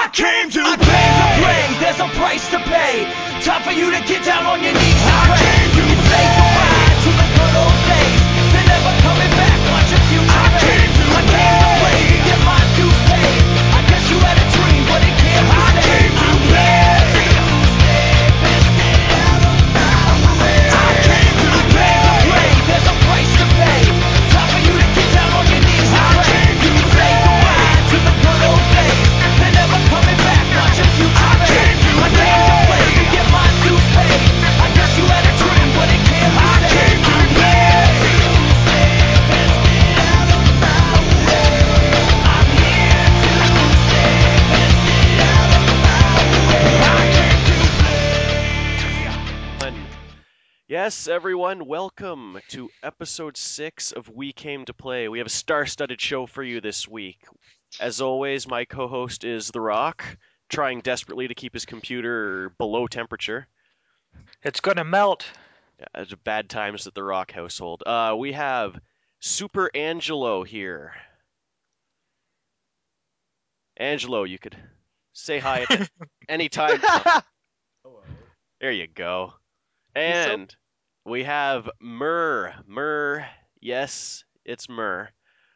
came to play. There's a price to pay. Time for you to get down on your knees and pray. You say goodbye to the good old days. They're never coming back. Watch your future fade. I came to play to get my dues paid. I guess you had a dream, but it can't be saved. I'm here to stay. Best get out of my way. I came to play. There's a price to pay. Time for you to get down on your knees and pray. You say goodbye to the good old days. They're never coming back. Watch your future fade. I came to play to get my dues paid. I guess you had a dream, but it can't be saved. I'm here to stay. Best get out of my way. I'm here to stay. Best get out of my way. I came to play. Yes, everyone, welcome to episode 6 of We Came to Play. We have a star-studded show for you this week. As always, my co-host is The Rock, trying desperately to keep his computer below temperature. It's gonna melt. Yeah, it's bad times at the Rock household. We have Super Angelo here. Angelo, you could say hi at any time. Hello. There you go. He's so- And we have Murr. Murr, yes, it's Murr.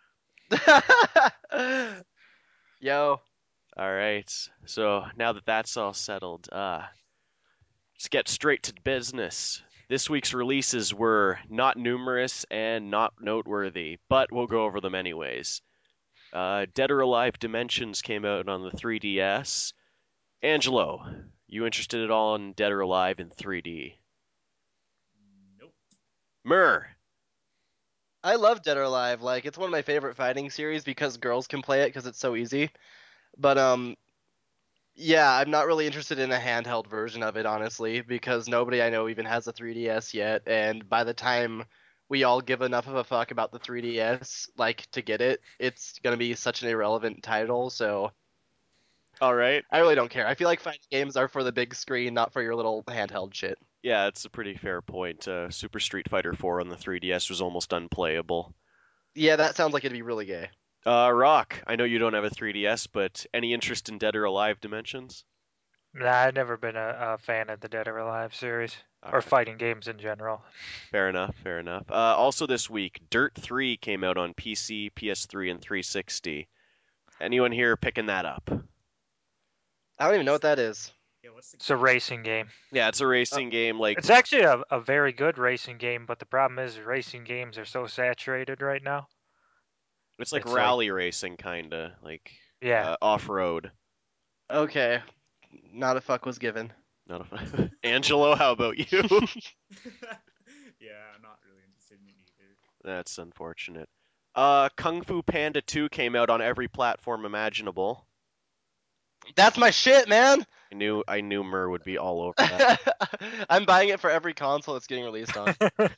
Yo. All right. So now that that's all settled, let's get straight to business. This week's releases were not numerous and not noteworthy, but we'll go over them anyways. Dead or Alive Dimensions came out on the 3DS. Angelo, you interested at all in Dead or Alive in 3D? Nope. Murr. I love Dead or Alive. Like, it's one of my favorite fighting series because girls can play it because it's so easy. But yeah, I'm not really interested in a handheld version of it, honestly, because nobody I know even has a 3DS yet. And by the time we all give enough of a fuck about the 3DS, like, to get it, it's gonna be such an irrelevant title. So All right. I really don't care. I feel like fighting games are for the big screen, not for your little handheld shit. Yeah, it's a pretty fair point. Super Street Fighter 4 on the 3DS was almost unplayable. Yeah, that sounds like it'd be really gay. Rock, I know you don't have a 3DS, but any interest in Dead or Alive Dimensions? Nah, I've never been a fan of the Dead or Alive series or Alright. fighting games in general. Fair enough, fair enough. Also this week, Dirt 3 came out on PC, PS3, and 360. Anyone here picking that up? I don't even know what that is. Yeah, what's the It's a game? racing game. Yeah, it's a racing game like It's actually a very good racing game, but the problem is racing games are so saturated right now. it's like it's like- rally racing kinda, like Yeah. off-road. Okay, not a fuck was given. Not a Angelo, how about you? Yeah, I'm not really interested in it either. That's unfortunate. Kung Fu Panda 2 came out on every platform imaginable. That's my shit, man. I knew Mur would be all over that. I'm buying it for every console it's getting released on.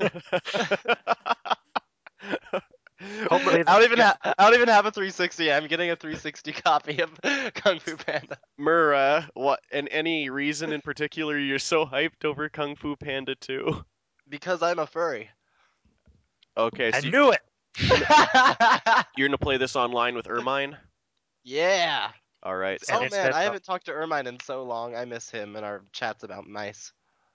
Hopefully I don't even have a 360. I'm getting a 360 copy of Kung Fu Panda Mur, what? And any reason in particular you're so hyped over Kung Fu Panda 2? because I'm a furry. Okay, I so knew it. you're gonna play this online with Ermine? Yeah. All right. And Oh it's man, that- I haven't talked to Ermine in so long. I miss him and our chats about mice.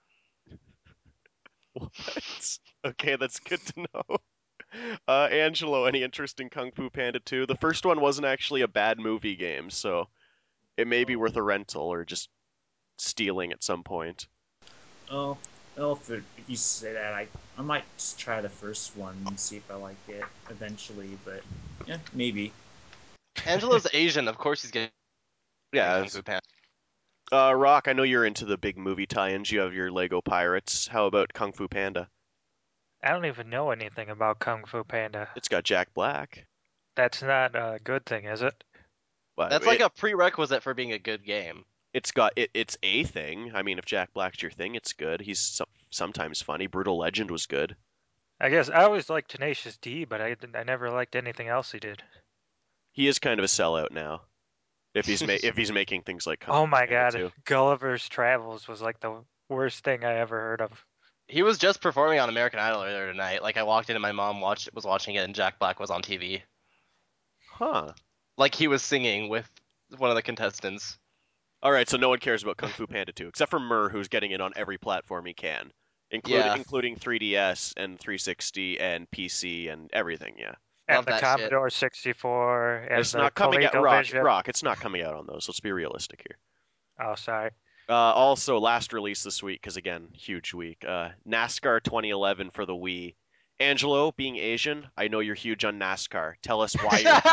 What? Okay, that's good to know. Angelo, any interest in Kung Fu Panda 2? The first one wasn't actually a bad movie game, so it may be worth a rental or just stealing at some point. Well, if you say that, I might just try the first one and see if I like it eventually, but yeah, maybe. Angelo's Asian, of course he's getting Yeah. Kung Fu Panda. Rock, I know you're into the big movie tie-ins. You have your Lego Pirates. How about Kung Fu Panda? I don't even know anything about Kung Fu Panda. It's got Jack Black. That's not a good thing, is it? But That's like a prerequisite for being a good game. it's got it's a thing. I mean, if Jack Black's your thing, it's good. He's sometimes funny. Brutal Legend was good. I guess I always liked Tenacious D, but I never liked anything else he did. He is kind of a sellout now. If he's making things like Kung Oh Fu my Panda god, 2. Gulliver's Travels was like the worst thing I ever heard of. He was just performing on American Idol earlier tonight. Like I walked in and my mom was watching it and Jack Black was on TV. Huh. Like he was singing with one of the contestants. All right, so no one cares about Kung Fu Panda 2, except for Mur, who's getting it on every platform he can, Yeah. including 3DS and 360 and PC and everything. Yeah, And Love the that shit. Commodore 64 and it's the not coming out. ColecoVision. Rock. It's not coming out on those. Let's be realistic here. Oh, sorry. Also, last release this week, because again, huge week. NASCAR 2011 for the Wii. Angelo, being Asian, I know you're huge on NASCAR. Tell us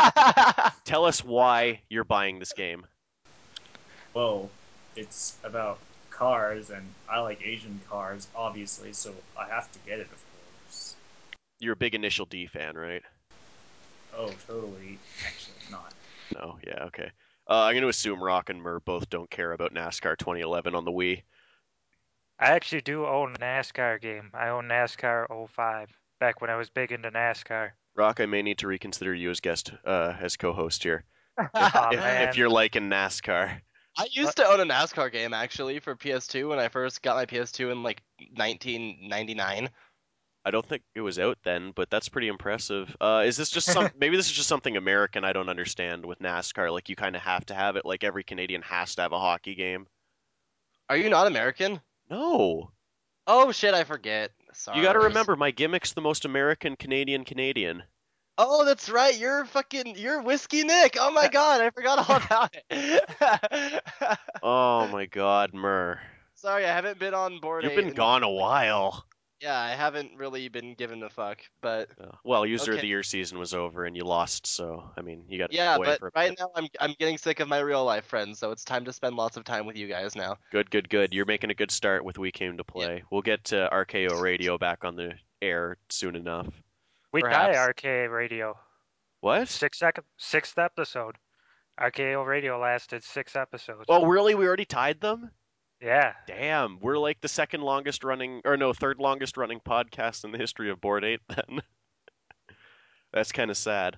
why you're buying this game. Well, it's about cars, and I like Asian cars, obviously, so I have to get it, of course. You're a big Initial D fan, right? Oh, totally. Actually, not. No, yeah, okay. I'm going to assume Rock and Mur both don't care about NASCAR 2011 on the Wii. I actually do own a NASCAR game. I own NASCAR 05, back when I was big into NASCAR. Rock, I may need to reconsider you as guest, as co-host here, Aw, if man. you're liking NASCAR. I used to own a NASCAR game actually for PS2 when I first got my PS2 in like 1999. I don't think it was out then, but that's pretty impressive. Is this just maybe this is just something American I don't understand with NASCAR? Like you kind of have to have it. Like every Canadian has to have a hockey game. Are you not American? No, Oh shit, I forget. Sorry. you got to remember my gimmick's the most American Canadian. Oh, that's right. You're Whiskey Nick. Oh my god, I forgot all about it. Oh my God, Mur, Sorry, I haven't been on board. you've been gone a while. Yeah, I haven't really been given a fuck, but Well, User of Okay. the Year season was over and you lost, so I mean, you got yeah, away but for a right bit. now I'm getting sick of my real life friends, so it's time to spend lots of time with you guys now. Good. You're making a good start with We Came to Play. We'll get RKO Radio back on the air soon enough. We Perhaps. tie RKA Radio. What? Sixth episode. RKO Radio lasted 6 episodes. Oh, really? We already tied them? Yeah. Damn, we're like the third longest running podcast in the history of Board 8 then. That's kind of sad.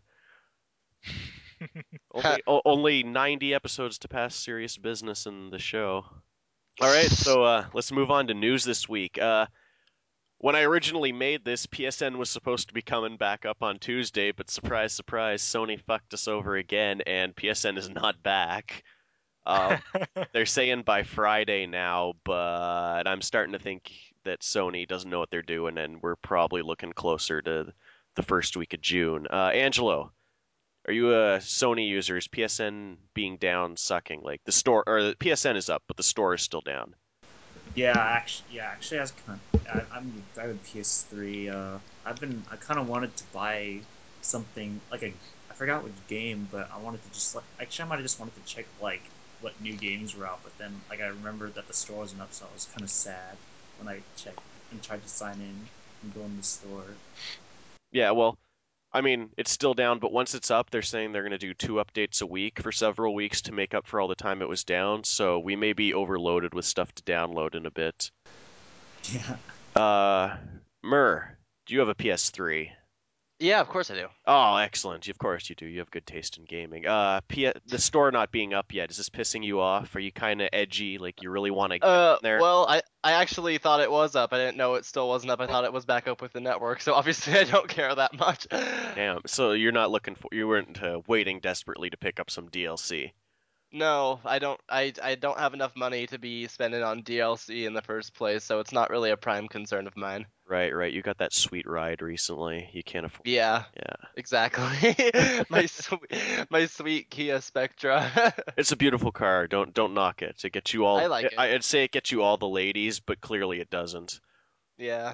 Only 90 episodes to pass serious business in the show. All right, so let's move on to news this week. When I originally made this, PSN was supposed to be coming back up on Tuesday, but surprise, surprise, Sony fucked us over again, and PSN is not back. They're saying by Friday now, but I'm starting to think that Sony doesn't know what they're doing, and we're probably looking closer to the first week of June. Angelo, are you a Sony user? Is PSN being down sucking? Like the store, or the PSN is up, but the store is still down. Actually, I was I have a PS3. I kind of wanted to buy something like I forgot which game, but I wanted to just actually I might have just wanted to check like what new games were out, but then like I remembered that the store wasn't up, so I was kind of sad when I checked and tried to sign in and go in the store. Yeah, well, I mean, it's still down, but once it's up, they're saying they're going to do 2 updates a week for several weeks to make up for all the time it was down. So we may be overloaded with stuff to download in a bit. Yeah. Mur, do you have a PS3? Yeah, of course I do. Oh, excellent. Of course you do. You have good taste in gaming. The store not being up yet, is this pissing you off? Are you kind of edgy? Like you really want to get in there? Well, I actually thought it was up. I didn't know it still wasn't up. I thought it was back up with the network, so obviously I don't care that much. Damn. So you weren't waiting desperately to pick up some DLC. No, I don't. I don't have enough money to be spending on DLC in the first place, so it's not really a prime concern of mine. Right. You got that sweet ride recently. You can't afford. Yeah, Yeah. exactly. my sweet Kia Spectra. It's a beautiful car. Don't knock it. It gets you all. I like it. I'd say it gets you all the ladies, but clearly it doesn't. Yeah.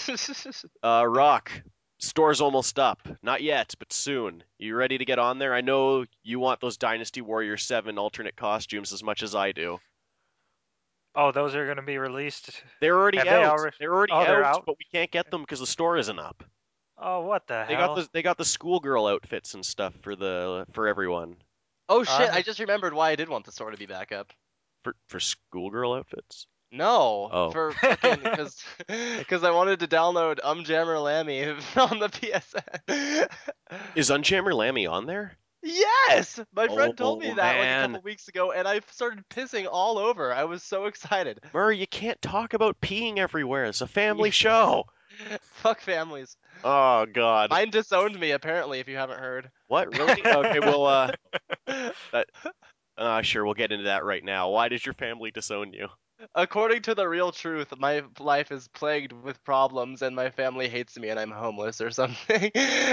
Rock. Store's almost up. Not yet, but soon. You ready to get on there? I know you want those Dynasty Warrior 7 alternate costumes as much as I do. Oh, those are going to be released. They're already Have out. they already- They're already Oh, they're out? but we can't get them because the store isn't up. Oh, what the They hell? got the schoolgirl outfits and stuff for everyone. Oh shit! I'm- I just remembered why I did want the store to be back up. For schoolgirl outfits? No, Oh. for fucking because I wanted to download Jammer Lammy on the PSN. Is Unjammer Lammy on there? Yes, my friend told me Oh, that like a man. couple weeks ago, and I started pissing all over. I was so excited. Murray, you can't talk about peeing everywhere. It's a family show. Fuck families. Oh God. Mine disowned me apparently. If you haven't heard. What really? Okay, well, Sure, we'll get into that right now. Why does your family disown you? According to the real truth, my life is plagued with problems and my family hates me and I'm homeless or something.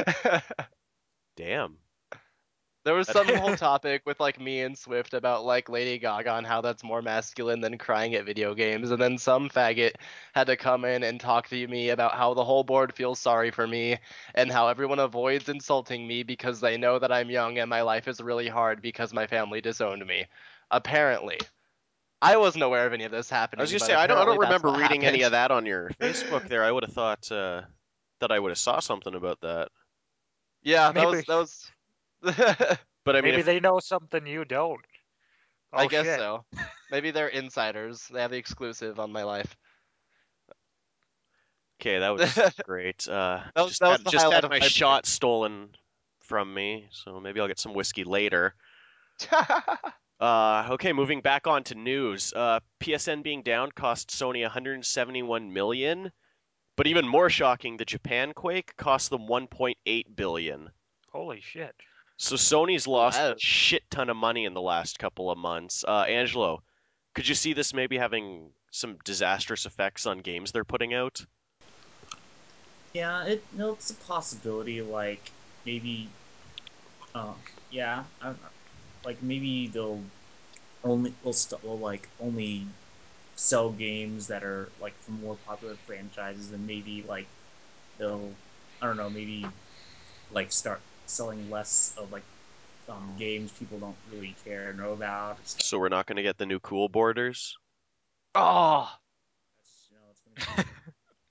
Damn. There was some whole topic with like me and Swift about like Lady Gaga and how that's more masculine than crying at video games, and then some faggot had to come in and talk to me about how the whole board feels sorry for me and how everyone avoids insulting me because they know that I'm young and my life is really hard because my family disowned me. Apparently. I wasn't aware of any of this I was happening, gonna but say I don't apparently that's remember what reading any happened. of that on your Facebook there. I would have thought that I would have saw something about that. Yeah, Maybe that was But I mean, maybe if they know something you don't. I Oh guess shit. so. Maybe they're insiders. They have the exclusive on my life. okay, that was great. That was the Just highlight had of my my shot stolen from me, so maybe I'll get some whiskey later. Okay, moving back on to news. PSN being down cost Sony 171 million, but even more shocking, the Japan Quake cost them 1.8 billion. Holy shit. So Sony's lost Wow. a shit ton of money in the last couple of months. Angelo, could you see this maybe having some disastrous effects on games they're putting out? Yeah, it's a possibility. Like maybe, uh, yeah, like maybe they'll like only sell games that are like from more popular franchises, and maybe like they'll, I don't know, maybe like start selling less of like games people don't really care or know about and stuff. So we're not going to get the new Cool Borders? Oh, It's gonna be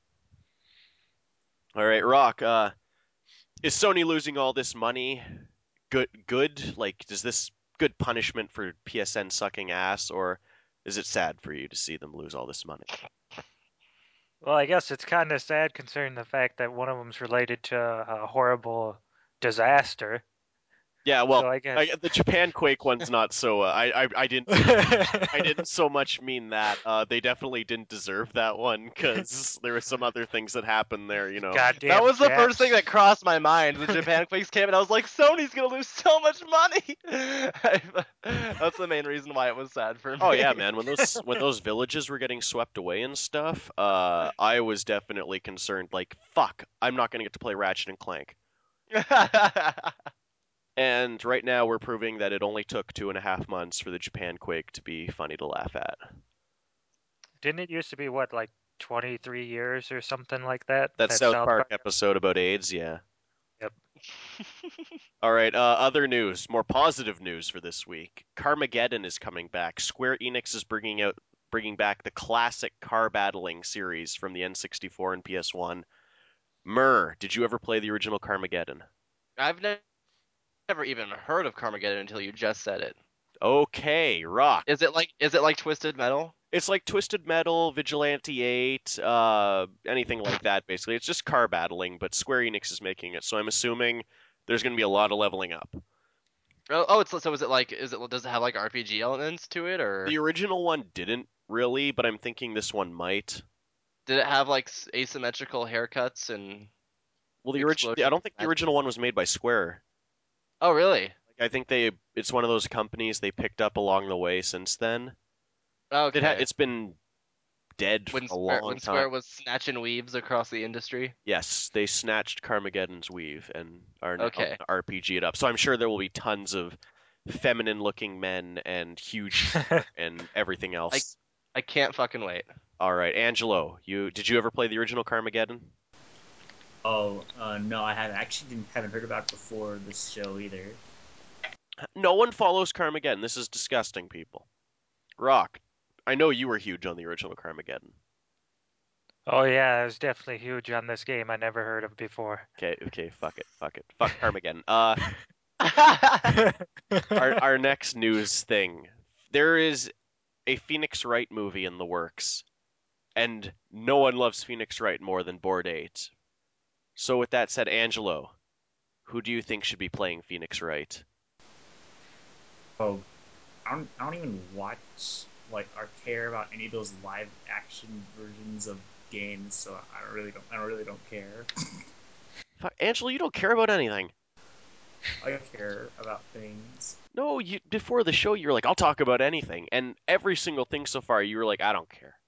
All right, Rock, is Sony losing all this money good? Like, is this good punishment for PSN sucking ass, or is it sad for you to see them lose all this money? Well, I guess it's kind of sad considering the fact that one of them's related to a horrible disaster. Yeah, well, So I guess. the Japan Quake one's not so. I didn't so much mean that. They definitely didn't deserve that one because there were some other things that happened there. You know. Goddamn that was the first thing Japs. that crossed my mind. The Japan Quakes came, and I was like, Sony's gonna lose so much money. That's the main reason why it was sad for me. Oh yeah, man. When those villages were getting swept away and stuff, I was definitely concerned. Like, fuck, I'm not gonna get to play Ratchet and Clank. And right now we're proving that it only took 2.5 months for the Japan Quake to be funny to laugh at. Didn't it used to be what, like 23 years or something like that? That That South South Park Park. episode about AIDS, yeah. Yep. All right, other news, more positive news for this week. Carmageddon is coming back. Square Enix is bringing back the classic car battling series from the N64 and PS1. Myrrh, did you ever play the original Carmageddon? I've never even heard of Carmageddon until you just said it. Okay, Rock. Is it like Twisted Metal? It's like Twisted Metal, Vigilante 8, anything like that, basically. It's just car battling, but Square Enix is making it, so I'm assuming there's going to be a lot of leveling up. Oh, so is it like does it have like RPG elements to it, or The original one didn't really, but I'm thinking this one might. did it have like asymmetrical haircuts and Well, I explosions? don't think the original one was made by Square. Oh, really? Like, I think it's one of those companies they picked up along the way since then. Okay. It's been dead for When a long time. Square was snatching weaves across the industry. Yes, they snatched Carmageddon's weave and are now Okay. RPG it up. So I'm sure there will be tons of feminine-looking men and huge hair and everything else. I can't fucking wait. All right, Angelo, did you ever play the original Carmageddon? Oh, no, I haven't heard about it before this show either. No one follows Carmageddon. This is disgusting, people. Rock, I know you were huge on the original Carmageddon. Oh yeah, I was definitely huge on this game. I never heard of before. Okay, fuck it. Fuck Carmageddon. Our next news thing. There is a Phoenix Wright movie in the works, and no one loves Phoenix Wright more than Board 8. So with that said, Angelo, who do you think should be playing Phoenix Wright? Oh, I don't even watch like or care about any of those live action versions of games, so I don't really don't care. Fuck, Angelo, you don't care about anything. I care about things. No, you before the show you were like, I'll talk about anything, and every single thing so far you were like, I don't care,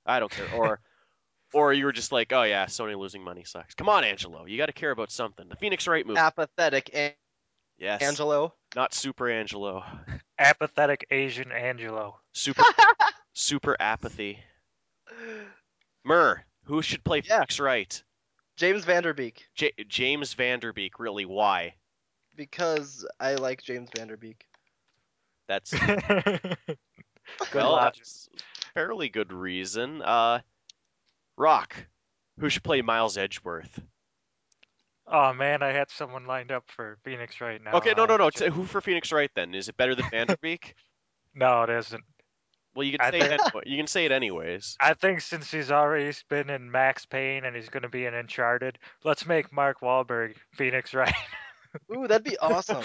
or you were just like, oh yeah, Sony losing money sucks. Come on, Angelo, you got to care about something. The Phoenix Wright movie, Apathetic yes, Angelo. not Super Angelo, Apathetic Asian Angelo. super apathy. Murr, who should play Yeah. Phoenix Wright? James Vanderbeek. James Vanderbeek, really? Why? Because I like James Vanderbeek. That's Good well, logic. that's fairly good reason. Rock, who should play Miles Edgeworth? Oh man, I had someone lined up for Phoenix right now. Okay, no. Who for Phoenix Wright then? Is it better than Vanderbeek? No, it isn't. Well, you can I say think- you can say it anyways. I think since he's already been in Max Payne and he's going to be in Uncharted, let's make Mark Wahlberg Phoenix right. Ooh, that'd be awesome.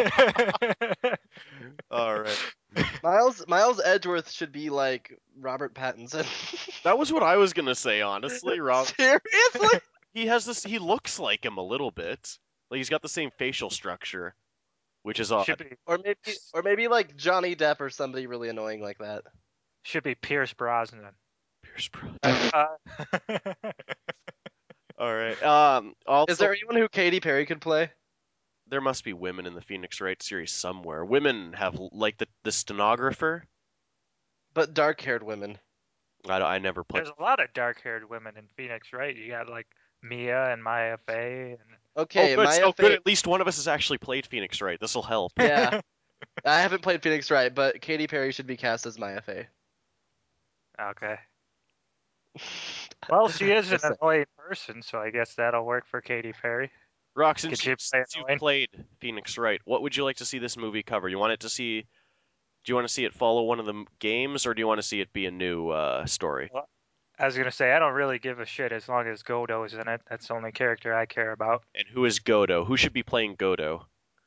All right. Miles Edgeworth should be like Robert Pattinson. That was what I was gonna say, honestly. Rob, Seriously? he has this. He looks like him a little bit. Like he's got the same facial structure, which is odd. should be Or maybe like Johnny Depp or somebody really annoying like that. should be Pierce Brosnan. Pierce Brosnan. Uh, All right. Also, Is there anyone who Katy Perry could play? there must be women in the Phoenix Wright series somewhere. Women have like the stenographer. But dark-haired women. I never played. There's a lot of dark-haired women in Phoenix, right? You got like Mia and Maya Fey. Okay, Oh, good. Maya So Fey. good. At least one of us has actually played Phoenix Wright. This will help. Yeah, I haven't played Phoenix Wright, but Katy Perry should be cast as Maya Fey. Okay. Well, she is an Just saying. annoying person, so I guess that'll work for Katy Perry. Rock, Could since she play you've annoying? played Phoenix Wright, what would you like to see this movie cover? You want it to see? Do you want to see it follow one of the games, or do you want to see it be a new story? I was gonna say I don't really give a shit as long as Godot's in it. That's the only character I care about. And who is Godo? Who should be playing Godo?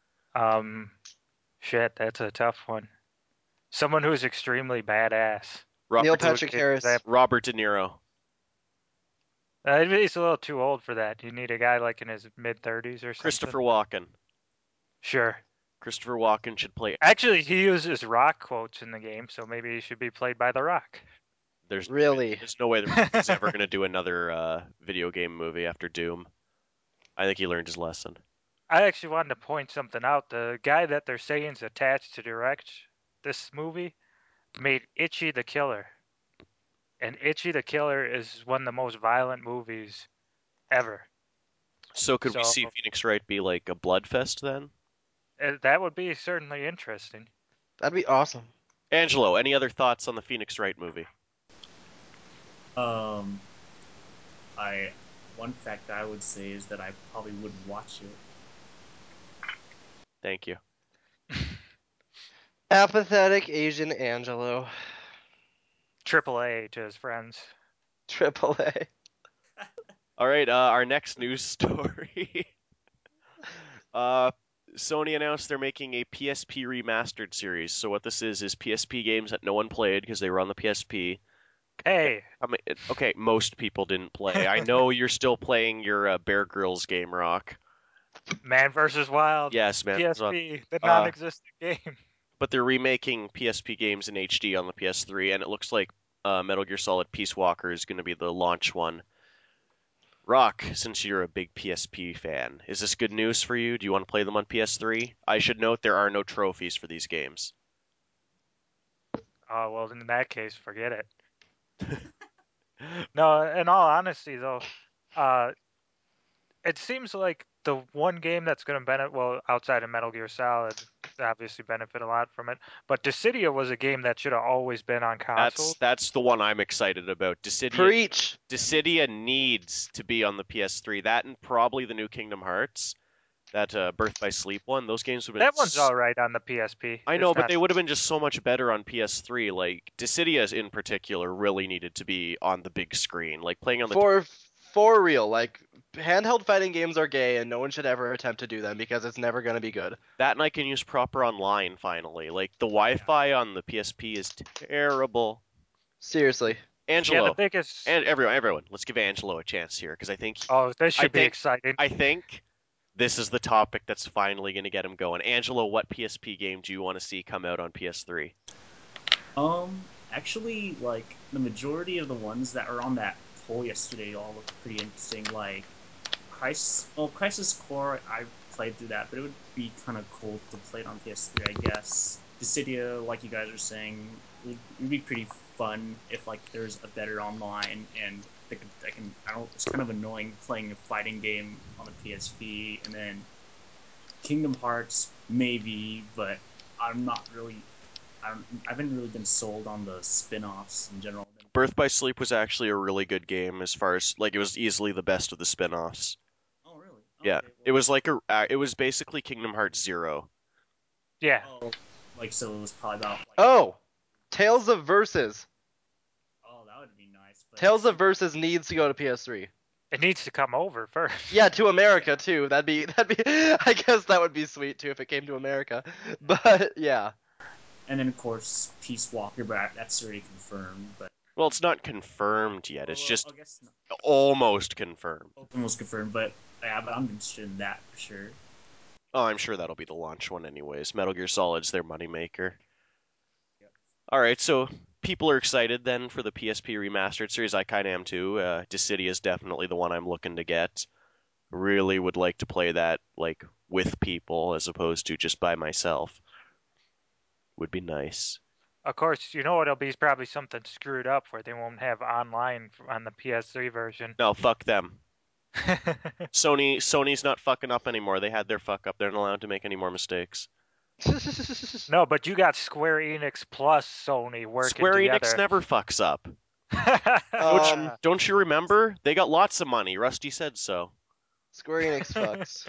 Shit, that's a tough one. Someone who's extremely badass. Neil Robert, Patrick Harris. Robert De Niro. He's a little too old for that. You need a guy like in his mid-30s or something. Christopher Walken. Sure. Christopher Walken should play. Actually, he uses rock quotes in the game, so maybe he should be played by The Rock. There's Really? There's no way he's ever going to do another video game movie after Doom. I think he learned his lesson. I actually wanted to point something out. The guy that they're saying is attached to direct this movie made Itchy the Killer. And Itchy the Killer is one of the most violent movies ever. So could we So- see Phoenix Wright be like a bloodfest then? That would be certainly interesting. That'd be awesome. Angelo, any other thoughts on the Phoenix Wright movie? One fact I would say is that I probably wouldn't watch it. Thank you. Apathetic Asian Angelo. AAA to his friends. Triple A. All right, our next news story. Sony announced they're making a PSP remastered series. So what this is PSP games that no one played because they were on the PSP. Hey, Okay, most people didn't play. I know you're still playing your Bear Grylls game, Rock. Man vs. Wild. Yes, man. PSP, the non-existent game. But they're remaking PSP games in HD on the PS3, and it looks like Metal Gear Solid Peace Walker is going to be the launch one. Rock, since you're a big PSP fan, is this good news for you? Do you want to play them on PS3? I should note there are no trophies for these games. Oh, well, in that case, forget it. No, in all honesty, though, it seems like the one game that's going to benefit, well, outside of Metal Gear Solid, obviously benefit a lot from it, but Dissidia was a game that should have always been on consoles. That's the one I'm excited about. Preach. Dissidia needs to be on the PS3. That and probably the new Kingdom Hearts, that Birth by Sleep one. Those games would have been. That one's all right on the PSP. I know, It's but not- they would have been just so much better on PS3. Like Dissidia in particular really needed to be on the big screen. Like playing on the For real, like handheld fighting games are gay, and no one should ever attempt to do them because it's never gonna be good. that, and I can use proper online finally. Like the Wi-Fi on the PSP is terrible. Seriously. Angelo, Yeah, the biggest. and everyone, let's give Angelo a chance here because I think Oh, this should be think- exciting. I think this is the topic that's finally going to get him going. Angelo, what PSP game do you want to see come out on PS3? Actually, like the majority of the ones that are on that poll yesterday all look pretty interesting. Like Crisis Core, I played through that, but it would be kind of cool to play it on PS3, I guess. Dissidia, like you guys are saying, would be pretty fun if like there's a better online and I don't. It's kind of annoying playing a fighting game on the PSP, and then Kingdom Hearts maybe, but I'm not really. I haven't really been sold on the spin-offs in general. Birth by Sleep was actually a really good game as far as like it was easily the best of the spin-offs. Oh really? Yeah, Okay, it well, was like it was basically Kingdom Hearts 0. Yeah. oh, like so it was probably about like. Oh, Tales of Versus. Oh, that would be nice. But Tales of Versus needs to go to PS3. It needs to come over first. Yeah, to America too. That'd be. I guess that would be sweet too if it came to America. But yeah. And then of course Peace Walker, but that's already confirmed. But Well, it's not confirmed yet. It's well, just I guess not. almost confirmed. Almost confirmed, but yeah, but I'm interested in that for sure. Oh, I'm sure that'll be the launch one anyways. Metal Gear Solid's their moneymaker. Yep. All right, so people are excited then for the PSP remastered series. I kind of am too. Dissidia is definitely the one I'm looking to get. Really would like to play that like with people as opposed to just by myself. Would be nice. Of course, you know it'll be probably something screwed up where they won't have online on the PS3 version. No, fuck them. Sony's not fucking up anymore. They had their fuck up. They're not allowed to make any more mistakes. No, but you got Square Enix plus Sony working Square Enix together. never fucks up. Um, Don't you remember? They got lots of money. Rusty said so. Square Enix fucks.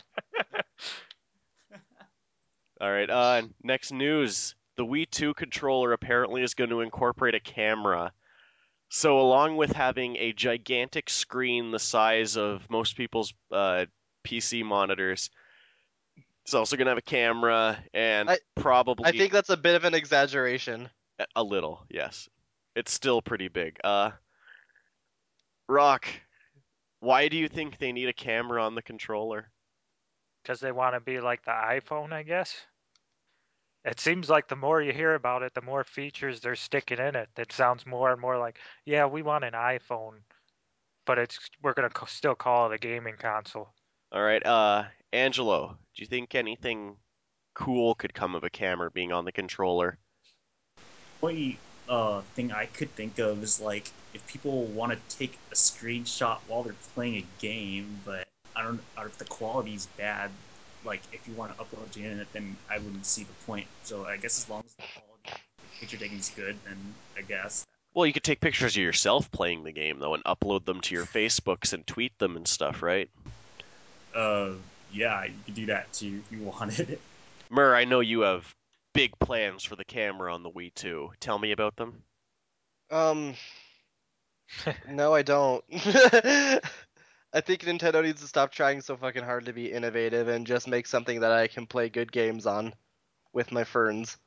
All right, next news. The Wii 2 controller apparently is going to incorporate a camera. So along with having a gigantic screen the size of most people's PC monitors, it's also going to have a camera and I probably think that's a bit of an exaggeration. a little, yes. It's still pretty big. Rock, why do you think they need a camera on the controller? Because they want to be like the iPhone, I guess. It seems like the more you hear about it, the more features they're sticking in it. It sounds more and more like, yeah, we want an iPhone, but we're gonna still call it a gaming console. All right, Angelo, do you think anything cool could come of a camera being on the controller? Only thing I could think of is like if people want to take a screenshot while they're playing a game, but I don't. Or if the quality's bad, like if you want to upload to the internet, then I wouldn't see the point. So I guess as long as the quality of picture taking is good, then I guess. Well, you could take pictures of yourself playing the game though and upload them to your Facebooks and tweet them and stuff, right? Uh, yeah, you could do that too if you wanted. Mur, I know you have big plans for the camera on the Wii 2. Tell me about them. Um, no, I don't. I think Nintendo needs to stop trying so fucking hard to be innovative and just make something that I can play good games on with my ferns.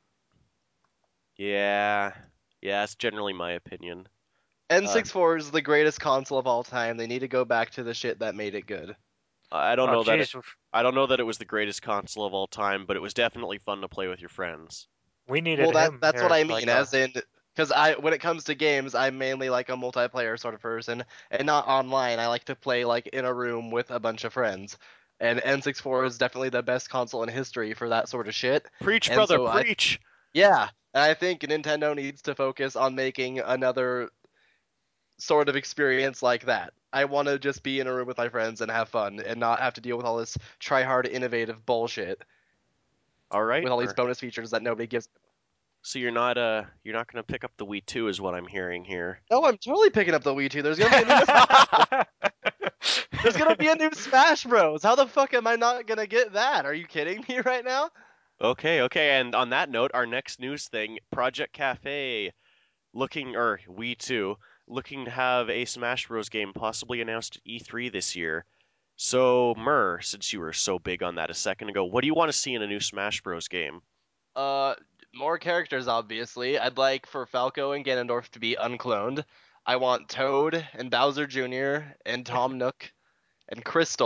Yeah, that's generally my opinion. N64 is the greatest console of all time. They need to go back to the shit that made it good. I don't Oh, know that jeez, I don't know that it was the greatest console of all time, but it was definitely fun to play with your friends. we Well, needed him that's what here, I like mean, as in, because when it comes to games, I'm mainly like a multiplayer sort of person, and not online. I like to play like in a room with a bunch of friends, and N64 is definitely the best console in history for that sort of shit. Preach, And brother, so preach. yeah, and I think Nintendo needs to focus on making another sort of experience like that. I want to just be in a room with my friends and have fun, and not have to deal with all this try hard, innovative bullshit All right, with all these Mur. bonus features that nobody gives. So you're not gonna pick up the Wii 2, is what I'm hearing here. No, I'm totally picking up the Wii 2. There's gonna be a new There's gonna be a new Smash Bros. How the fuck am I not gonna get that? Are you kidding me right now? Okay. And on that note, our next news thing, Project Cafe or Wii 2, looking to have a Smash Bros. Game possibly announced at E3 this year. So, Mur, since you were so big on that a second ago, what do you want to see in a new Smash Bros. Game? Uh, more characters, obviously. I'd like for Falco and Ganondorf to be uncloned. I want Toad and Bowser Jr. and Tom Nook and Crystal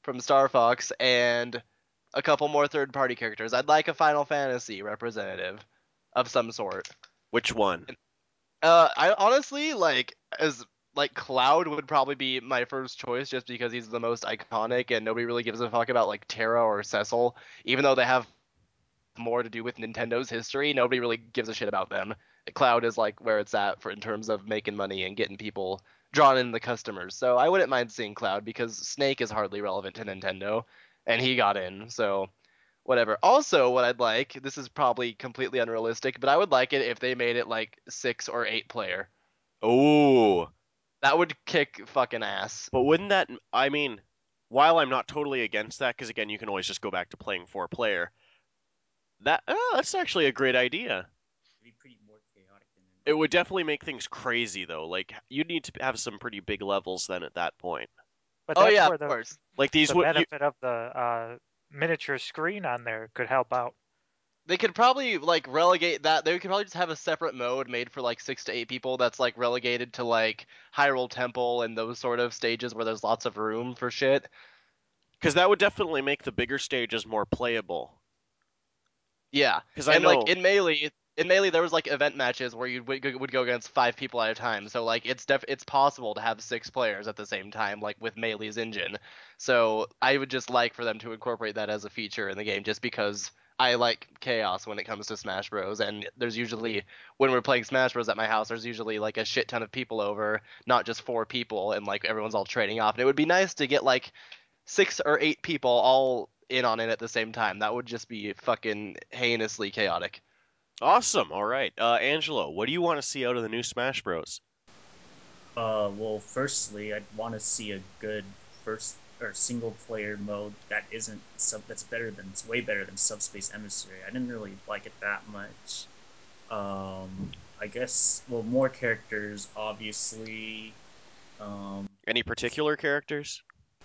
from Star Fox and a couple more third-party characters. I'd like a Final Fantasy representative of some sort. Which one? I honestly like Cloud would probably be my first choice just because he's the most iconic and nobody really gives a fuck about like Terra or Cecil, even though they have more to do with Nintendo's history. Nobody really gives a shit about them. Cloud is like where it's at for in terms of making money and getting people drawn in the customers. So I wouldn't mind seeing Cloud because Snake is hardly relevant to Nintendo, and he got in. So whatever. Also, what I'd like, this is probably completely unrealistic, but I would like it if they made it like 6 or 8 player. Oh, That would kick fucking ass. but wouldn't that? I mean, while I'm not totally against that, because again, you can always just go back to playing 4-player. That's actually a great idea. It'd be pretty more chaotic than. It would definitely make things crazy though. Like you'd need to have some pretty big levels then at that point. But Oh that's yeah, where of the course. Like these the would benefit of the miniature screen on there could help out. They could probably like relegate that. They could probably just have a separate mode made for like 6 to 8 people that's like relegated to like Hyrule Temple and those sort of stages where there's lots of room for shit. because that would definitely make the bigger stages more playable. Yeah, Because I and know like in Melee there was like event matches where you would go against 5 people at a time. So like it's possible to have 6 players at the same time, like with Melee's engine. So I would just like for them to incorporate that as a feature in the game, just because I like chaos when it comes to Smash Bros. And there's usually when we're playing Smash Bros. At my house, there's usually like a shit ton of people over, not just 4 people, and like everyone's all trading off. And it would be nice to get like 6 or 8 people all in on it at the same time. That would just be fucking heinously chaotic. awesome. All right, Angelo, what do you want to see out of the new Smash Bros? Well, firstly, I'd want to see a good first or single player mode that isn't that's better than it's way better than Subspace Emissary. I didn't really like it that much. I guess well, more characters, obviously. Um, Any particular characters?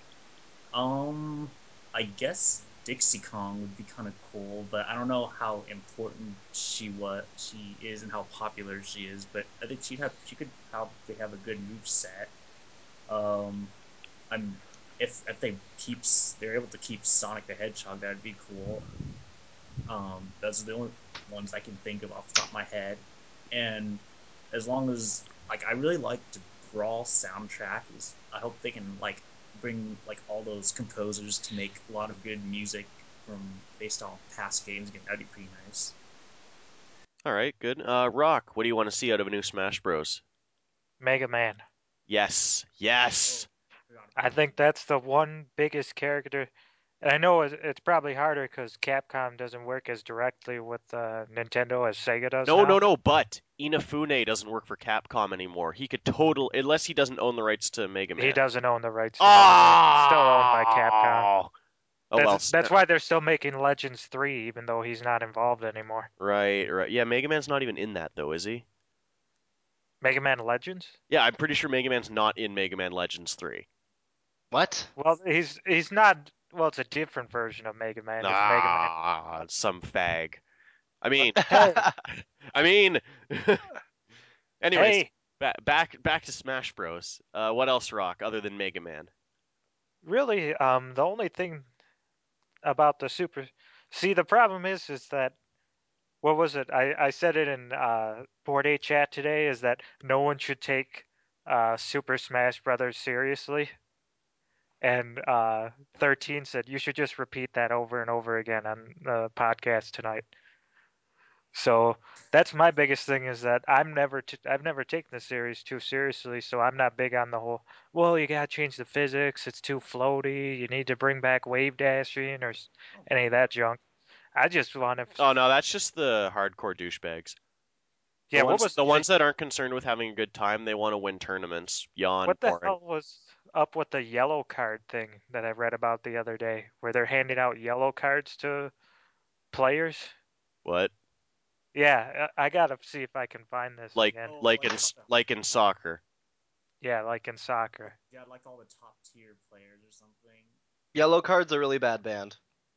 um, I guess Dixie Kong would be kind of cool, but I don't know how important she is and how popular she is. But I think she could probably have a good move set. Um, I'm if they're able to keep Sonic the Hedgehog, that'd be cool. Those are the only ones I can think of off the top of my head. And as long as like I really like the Brawl soundtrack, I hope they can like bring like all those composers to make a lot of good music from based on past games again. That'd be pretty nice. All right, good. Rock, what do you want to see out of a new Smash Bros? Mega Man. Yes, yes. I think that's the one biggest character. And I know it's probably harder because Capcom doesn't work as directly with Nintendo as Sega does No, now. no, no. But Inafune doesn't work for Capcom anymore. He could unless he doesn't own the rights to Mega Man. He doesn't own the rights to Mega Man. It's still owned by Capcom. Oh well. That's why they're still making Legends 3, even though he's not involved anymore. Right, right. Yeah, Mega Man's not even in that though, is he? Mega Man Legends? Yeah, I'm pretty sure Mega Man's not in Mega Man Legends 3. What? Well, he's not. Well, it's a different version of Mega Man. It's Mega Man. Some fag. I mean, Hey, I mean. Anyways, hey, back to Smash Bros. What else, Rock, other than Mega Man? really, the only thing about the Super. See, the problem is that what was it? I said it in Board A chat today. Is that no one should take Super Smash Brothers seriously. And 13 said you should just repeat that over and over again on the podcast tonight. So that's my biggest thing is that I've never taken the series too seriously. So I'm not big on the whole. Well, you gotta change the physics. It's too floaty. You need to bring back wave dashing or any of that junk. I just want to. Oh no, that's just the hardcore douchebags. Yeah, what was The ones that aren't concerned with having a good time, they want to win tournaments. Yawn, what the boring. hell was up with the yellow card thing that I read about the other day, where they're handing out yellow cards to players? What? Yeah, I gotta see if I can find this Like again. like in soccer. Yeah, like in soccer. Yeah, like all the top tier players or something. Yellow card's a really bad band.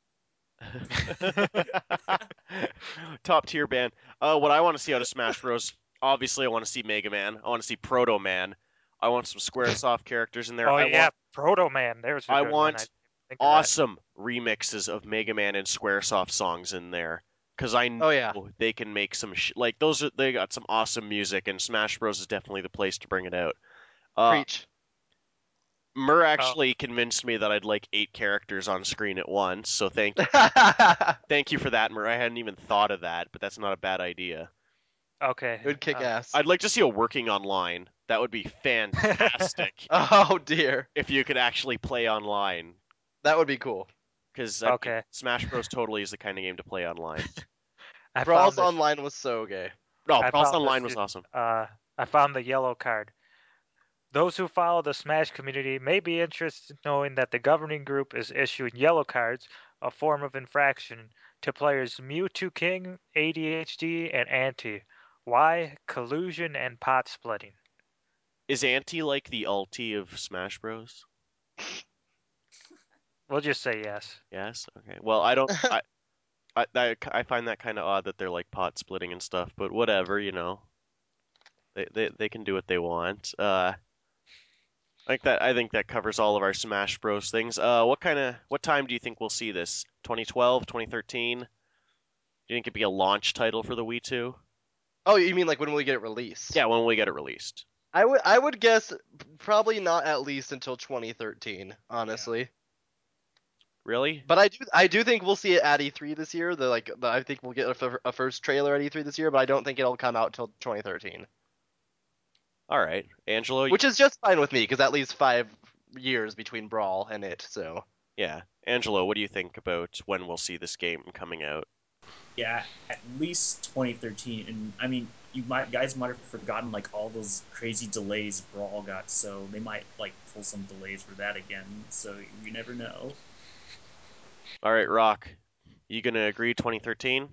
Top tier band. What I want to see out of Smash Bros. Obviously, I want to see Mega Man. I want to see Proto Man. I want some SquareSoft characters in there. Oh yeah, Proto Man. There's a I good one. I want didn't think of that. awesome remixes of Mega Man and SquareSoft songs in there. Because I know Oh yeah. they can make some like they got some awesome music, and Smash Bros is definitely the place to bring it out. Preach. Mur actually convinced me that I'd like 8 characters on screen at once, so thank you for that, Mur. I hadn't even thought of that, but that's not a bad idea. Okay. It would kick ass. I'd like to see a working online. That would be fantastic Oh dear. if you could actually play online. That would be cool. Because Okay. Smash Bros. Totally is the kind of game to play online. I Brawls found this. Online was so gay. No, I Brawls found Online this, was awesome. I found the yellow card. Those who follow the Smash community may be interested in knowing that the governing group is issuing yellow cards, a form of infraction, to players Mewtwo King, ADHD, and Anti. Why? Collusion and pot splitting. Is Anti like the ulti of Smash Bros? We'll just say yes. Yes. Okay. Well, I don't. I find that kind of odd that they're like pot splitting and stuff, but whatever, you know. They can do what they want. I think that covers all of our Smash Bros things. What time do you think we'll see this? 2012, 2013? Do you think it'd be a launch title for the Wii 2? Oh, you mean like when will we get it released? Yeah, when we get it released. I would guess probably not at least until 2013, honestly. Really? But I do think we'll see it at E3 this year. I think we'll get a first trailer at E3 this year, but I don't think it'll come out till 2013. All right, Angelo. Which is just fine with me because at least 5 years between Brawl and it. So Yeah, Angelo. What do you think about when we'll see this game coming out? Yeah, at least 2013. And I mean, guys might have forgotten like all those crazy delays Brawl got, so they might like pull some delays for that again. So you never know. All right, Rock. You gonna agree 2013?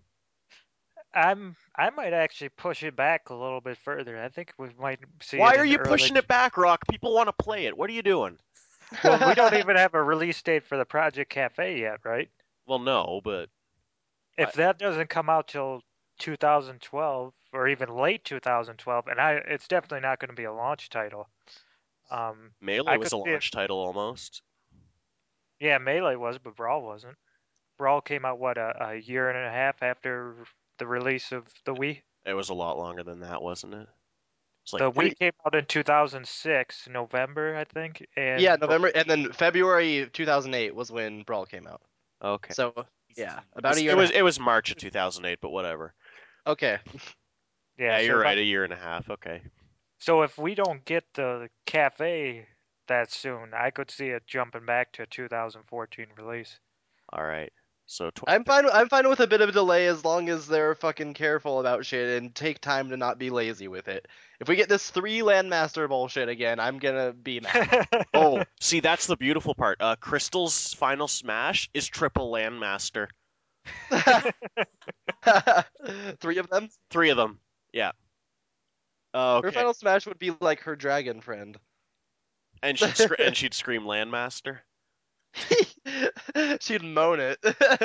I might actually push it back a little bit further. I think we might see Why it are in you early... pushing it back, Rock? People want to play it. What are you doing? Well, we don't even have a release date for the Project Cafe yet, right? Well, no, but If that doesn't come out till 2012 or even late 2012, and it's definitely not going to be a launch title. Melee I was could a see it. launch title almost. Yeah, Melee was, but Brawl wasn't. Brawl came out what a year and a half after the release of the Wii. It was a lot longer than that, wasn't it? It's like The Wii came out in 2006, November, I think, and yeah, November, and then February 2008 was when Brawl came out. okay. So yeah, about a year. It was March of 2008, but whatever. Okay. Yeah, so you're right. about- A year and a half. Okay. So if we don't get the cafe that soon, I could see it jumping back to 2014 release. All right. So I'm fine with a bit of a delay as long as they're fucking careful about shit and take time to not be lazy with it. If we get this 3 Landmaster bullshit again, I'm gonna be mad. Oh, see, that's the beautiful part. Crystal's final smash is triple Landmaster. 3 of them? 3 of them. Yeah. Her Okay. final smash would be like her dragon friend. And she'd scream Landmaster. She'd moan it.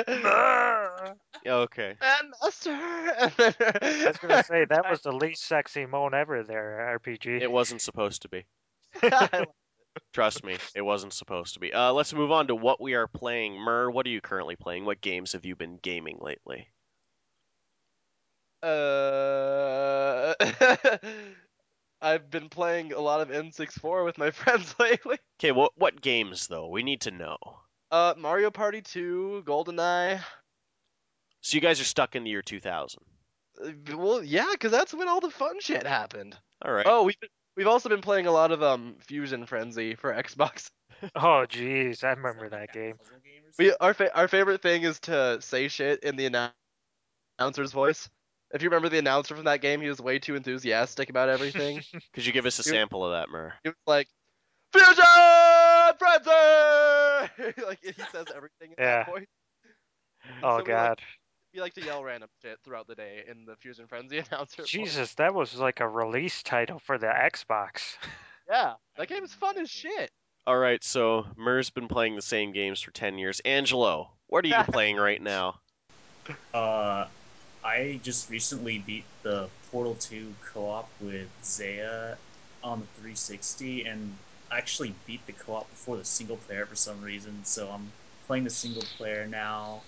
Okay. Landmaster! I was gonna say that was the least sexy moan ever there, RPG. It wasn't supposed to be. Trust me, it wasn't supposed to be. Let's move on to what we are playing. Mur, what are you currently playing? What games have you been gaming lately? I've been playing a lot of N64 with my friends lately. Okay, what games though? We need to know. Mario Party 2, GoldenEye. So you guys are stuck in the year 2000. Well, yeah, because that's when all the fun shit happened. All right. Oh, we've also been playing a lot of Fusion Frenzy for Xbox. Oh jeez, I remember that game. Puzzle game or something? Our favorite thing is to say shit in the announcer's voice. If you remember the announcer from that game, he was way too enthusiastic about everything. Could you give us a sample of that, Mur? He was like, Fusion Frenzy! Like, he says everything in Yeah. that voice. Oh So god. we like to yell random shit throughout the day in the Fusion Frenzy announcer voice. Jesus, that was like a release title for the Xbox. Yeah, that game is fun as shit. All right, so Mur's been playing the same games for 10 years. Angelo, what are you playing right now? I just recently beat the Portal 2 co-op with Zaya on the 360, and actually beat the co-op before the single player for some reason. So I'm playing the single player now.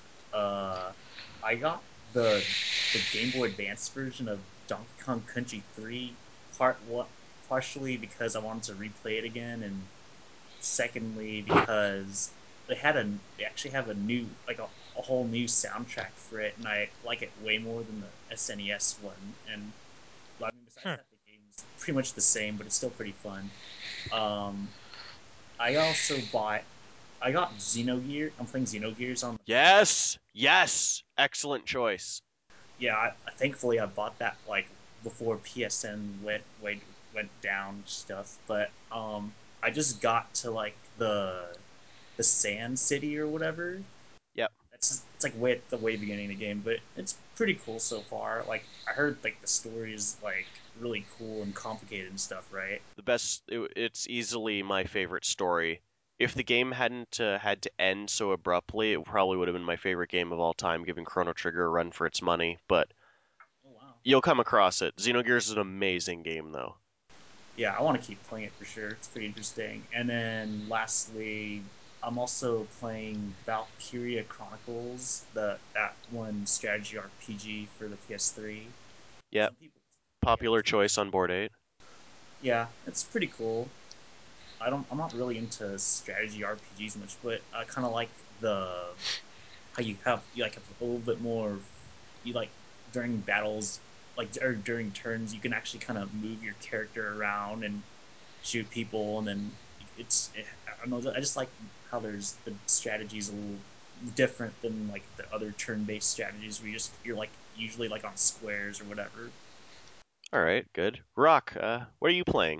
I got the Game Boy Advance version of Donkey Kong Country 3 part one, partially because I wanted to replay it again, and secondly because they actually have a new like a whole new soundtrack for it, and I like it way more than the SNES one. And well, I mean, besides that, the game's pretty much the same, but it's still pretty fun. Um, I also bought I got Xenogear. I'm playing Xenogears on. Yes, yes, excellent choice. Yeah, thankfully I bought that like before PSN went down stuff. But I just got to like the Sand City or whatever. Yep. It's like way at the way beginning of the game, but it's pretty cool so far. Like I heard like the story is like really cool and complicated and stuff, right? It's easily my favorite story. If the game hadn't had to end so abruptly, it probably would have been my favorite game of all time, giving Chrono Trigger a run for its money. But Oh wow. you'll come across it. Xenogears is an amazing game, though. Yeah, I want to keep playing it for sure. It's pretty interesting. And then lastly, I'm also playing Valkyria Chronicles, that one strategy RPG for the PS3. Yep, Some people, yeah, popular choice on Board 8. yeah, it's pretty cool. I'm not really into strategy RPGs much, but I kind of like the how you like have a little bit more. You like during battles, like or during turns, you can actually kind of move your character around and shoot people, and then I don't know. I just like how there's the strategies a little different than like the other turn-based strategies where you're like usually like on squares or whatever. All right, good. Rock, what are you playing?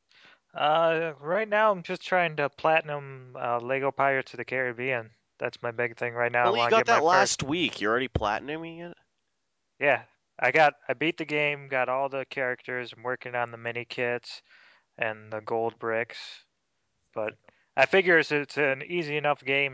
Right now I'm just trying to platinum Lego Pirates of the Caribbean. That's my big thing right now. I Well, you want to got get my that first. last week. You're already platinuming it? Yeah, I beat the game, got all the characters. I'm working on the mini kits and the gold bricks, but I figure it's an easy enough game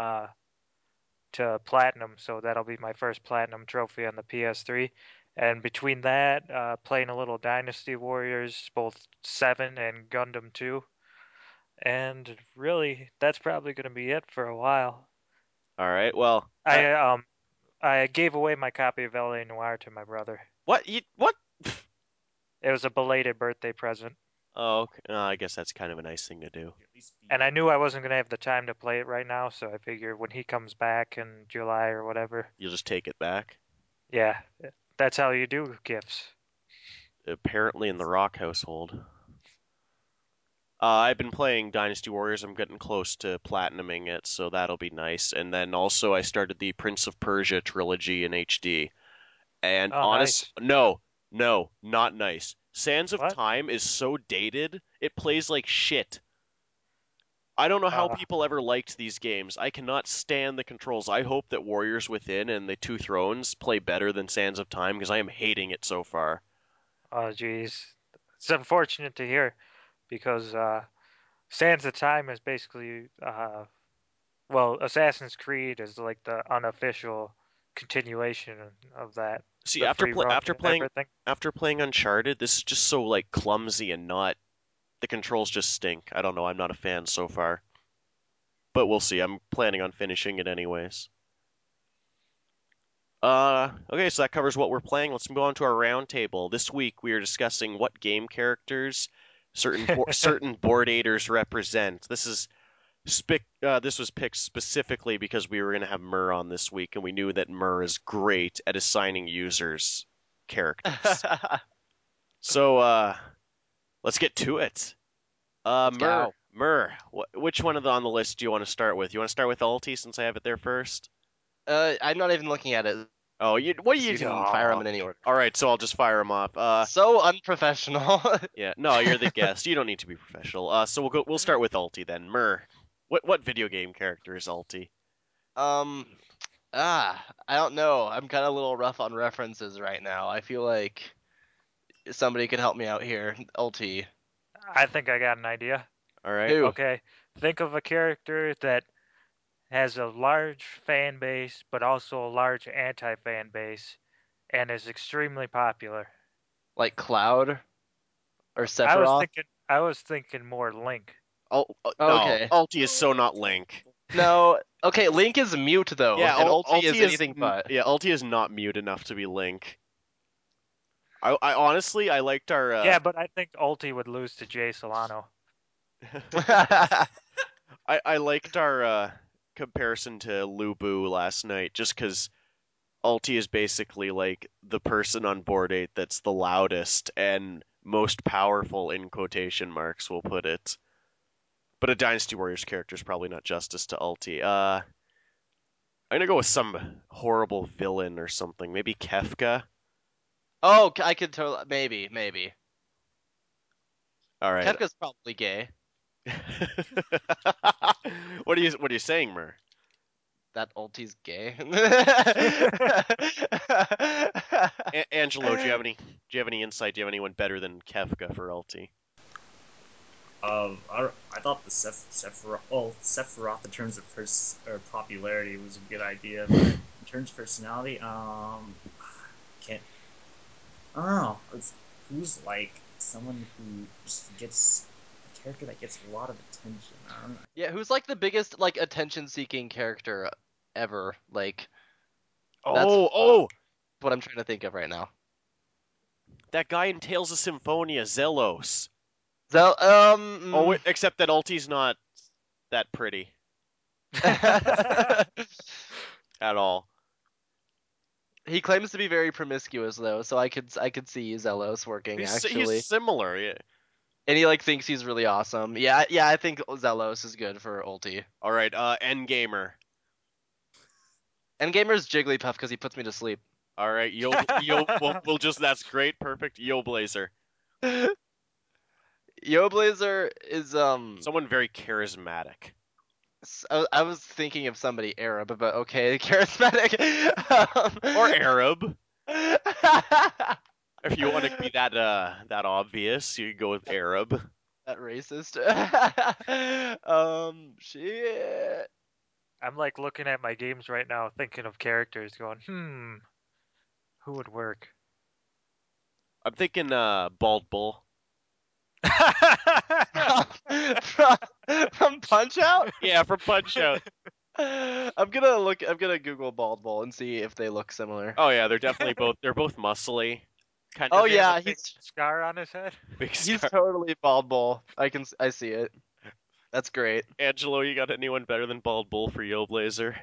to platinum, so that'll be my first platinum trophy on the PS3. And between that, playing a little Dynasty Warriors, both 7 and Gundam 2. And really, that's probably going to be it for a while. All right, well, I gave away my copy of LA Noire to my brother. what? It was a belated birthday present. Oh, okay. I guess that's kind of a nice thing to do. At least be, And I knew I wasn't going to have the time to play it right now, so I figured when he comes back in July or whatever, You'll just take it back. yeah, that's how you do gifts. Apparently in the Rock household. I've been playing Dynasty Warriors. I'm getting close to platinuming it, so that'll be nice. And then also I started the Prince of Persia trilogy in HD. And Oh, nice. no, not nice. Sands of What? Time is so dated, it plays like shit. I don't know how Uh, people ever liked these games. I cannot stand the controls. I hope that Warriors Within and the Two Thrones play better than Sands of Time because I am hating it so far. oh, geez. It's unfortunate to hear because Sands of Time is basically, well, Assassin's Creed is like the unofficial continuation of that, See, the free roaming and everything. after playing Uncharted, this is just so like clumsy and not the controls just stink. I don't know. I'm not a fan so far, but we'll see. I'm planning on finishing it anyways. Okay, so that covers what we're playing. Let's move on to our roundtable. This week we are discussing what game characters certain board aiders represent. This was picked specifically because we were going to have Murr on this week, and we knew that Murr is great at assigning users characters. So let's get to it. Let's go. Murr, which one on the list do you want to start with? You want to start with Alti since I have it there first? I'm not even looking at it. Oh, You can fire them in any order. All right, so I'll just fire them off. So unprofessional. Yeah, no, you're the guest. You don't need to be professional. So we'll start with Alti then. Murr, what video game character is Alti? um, I don't know. I'm kind of a little rough on references right now. I feel like somebody could help me out here. LT. I think I got an idea. All right. Who? Okay, think of a character that has a large fan base, but also a large anti-fan base, and is extremely popular. Like Cloud or I was Sephiroth? thinking, I was thinking more Link. Oh, Oh, no, okay. Alti is so not Link. No. Okay, Link is mute though, Yeah, and Ul- Ulti is Ulti anything but. Yeah, Ulti is not mute enough to be Link. I honestly I liked our Yeah, but I think Ulti would lose to Jay Solano. I liked our comparison to Lu Bu last night, just because Ulti is basically like the person on board 8 that's the loudest and most powerful in quotation marks, we'll put it. But a Dynasty Warriors character is probably not justice to Ulti. I'm gonna go with some horrible villain or something. Maybe Kefka. Oh, I could totally maybe. All right. Kefka's probably gay. What are you saying, Mer? That Ulti's gay. Angelo, do you have any insight? Do you have anyone better than Kefka for Ulti? I thought the Sephiroth in terms of popularity was a good idea, but in terms of personality, can't. I don't know. Who's like someone who just gets a character that gets a lot of attention? I don't know. Yeah, who's like the biggest like attention-seeking character ever? Like Oh, what I'm trying to think of right now. that guy in Tales of Symphonia, Zelos. So, Oh, wait, except that Ulti's not that pretty at all. he claims to be very promiscuous though, so I could see Zelos working He's actually. similar. Yeah. And he like thinks he's really awesome. Yeah, I think Zelos is good for ulti. All right, Endgamer. Endgamer's Jigglypuff because he puts me to sleep. All right, we'll just that's great, perfect. Yo Blazer. Yo Blazer is Someone very charismatic. I was thinking of somebody Arab, but okay, charismatic. Or Arab. If you want to be that obvious, you go with Arab. That racist. Shit. I'm like looking at my games right now, thinking of characters, going, who would work? I'm thinking Bald Bull. From Punch Out? Yeah, from Punch Out. I'm gonna Google Bald Bull and see if they look similar. Oh yeah, they're both muscly. Kind Oh of Does he have yeah, a big he's scar on his head? big he's scar. totally Bald Bull. I see it. That's great. Angelo, you got anyone better than Bald Bull for Yo Blazer?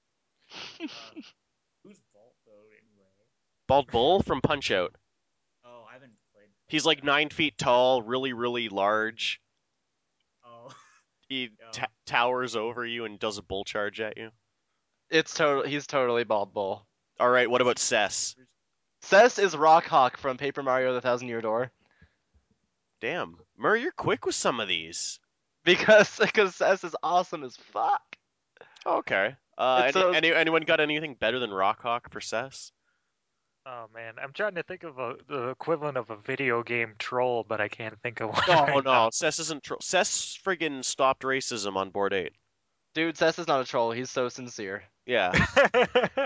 Who's Bolt though anyway? Bald Bull from Punch Out. Oh, I haven't played. He's like 9 feet tall, really, really large. Oh, He Yeah. towers over you and does a bull charge at you. He's totally Bald Bull. All right, what about Cess? Cess is Rockhawk from Paper Mario: The Thousand Year Door. Damn, Murray, you're quick with some of these. Because Cess is awesome as fuck. Okay. It's those- Anyone got anything better than Rockhawk for Cess? Oh man, I'm trying to think of the equivalent of a video game troll, but I can't think of one. No, right no, Cess isn't. Cess friggin' stopped racism on board 8. Dude, Cess is not a troll. He's so sincere. Yeah, now.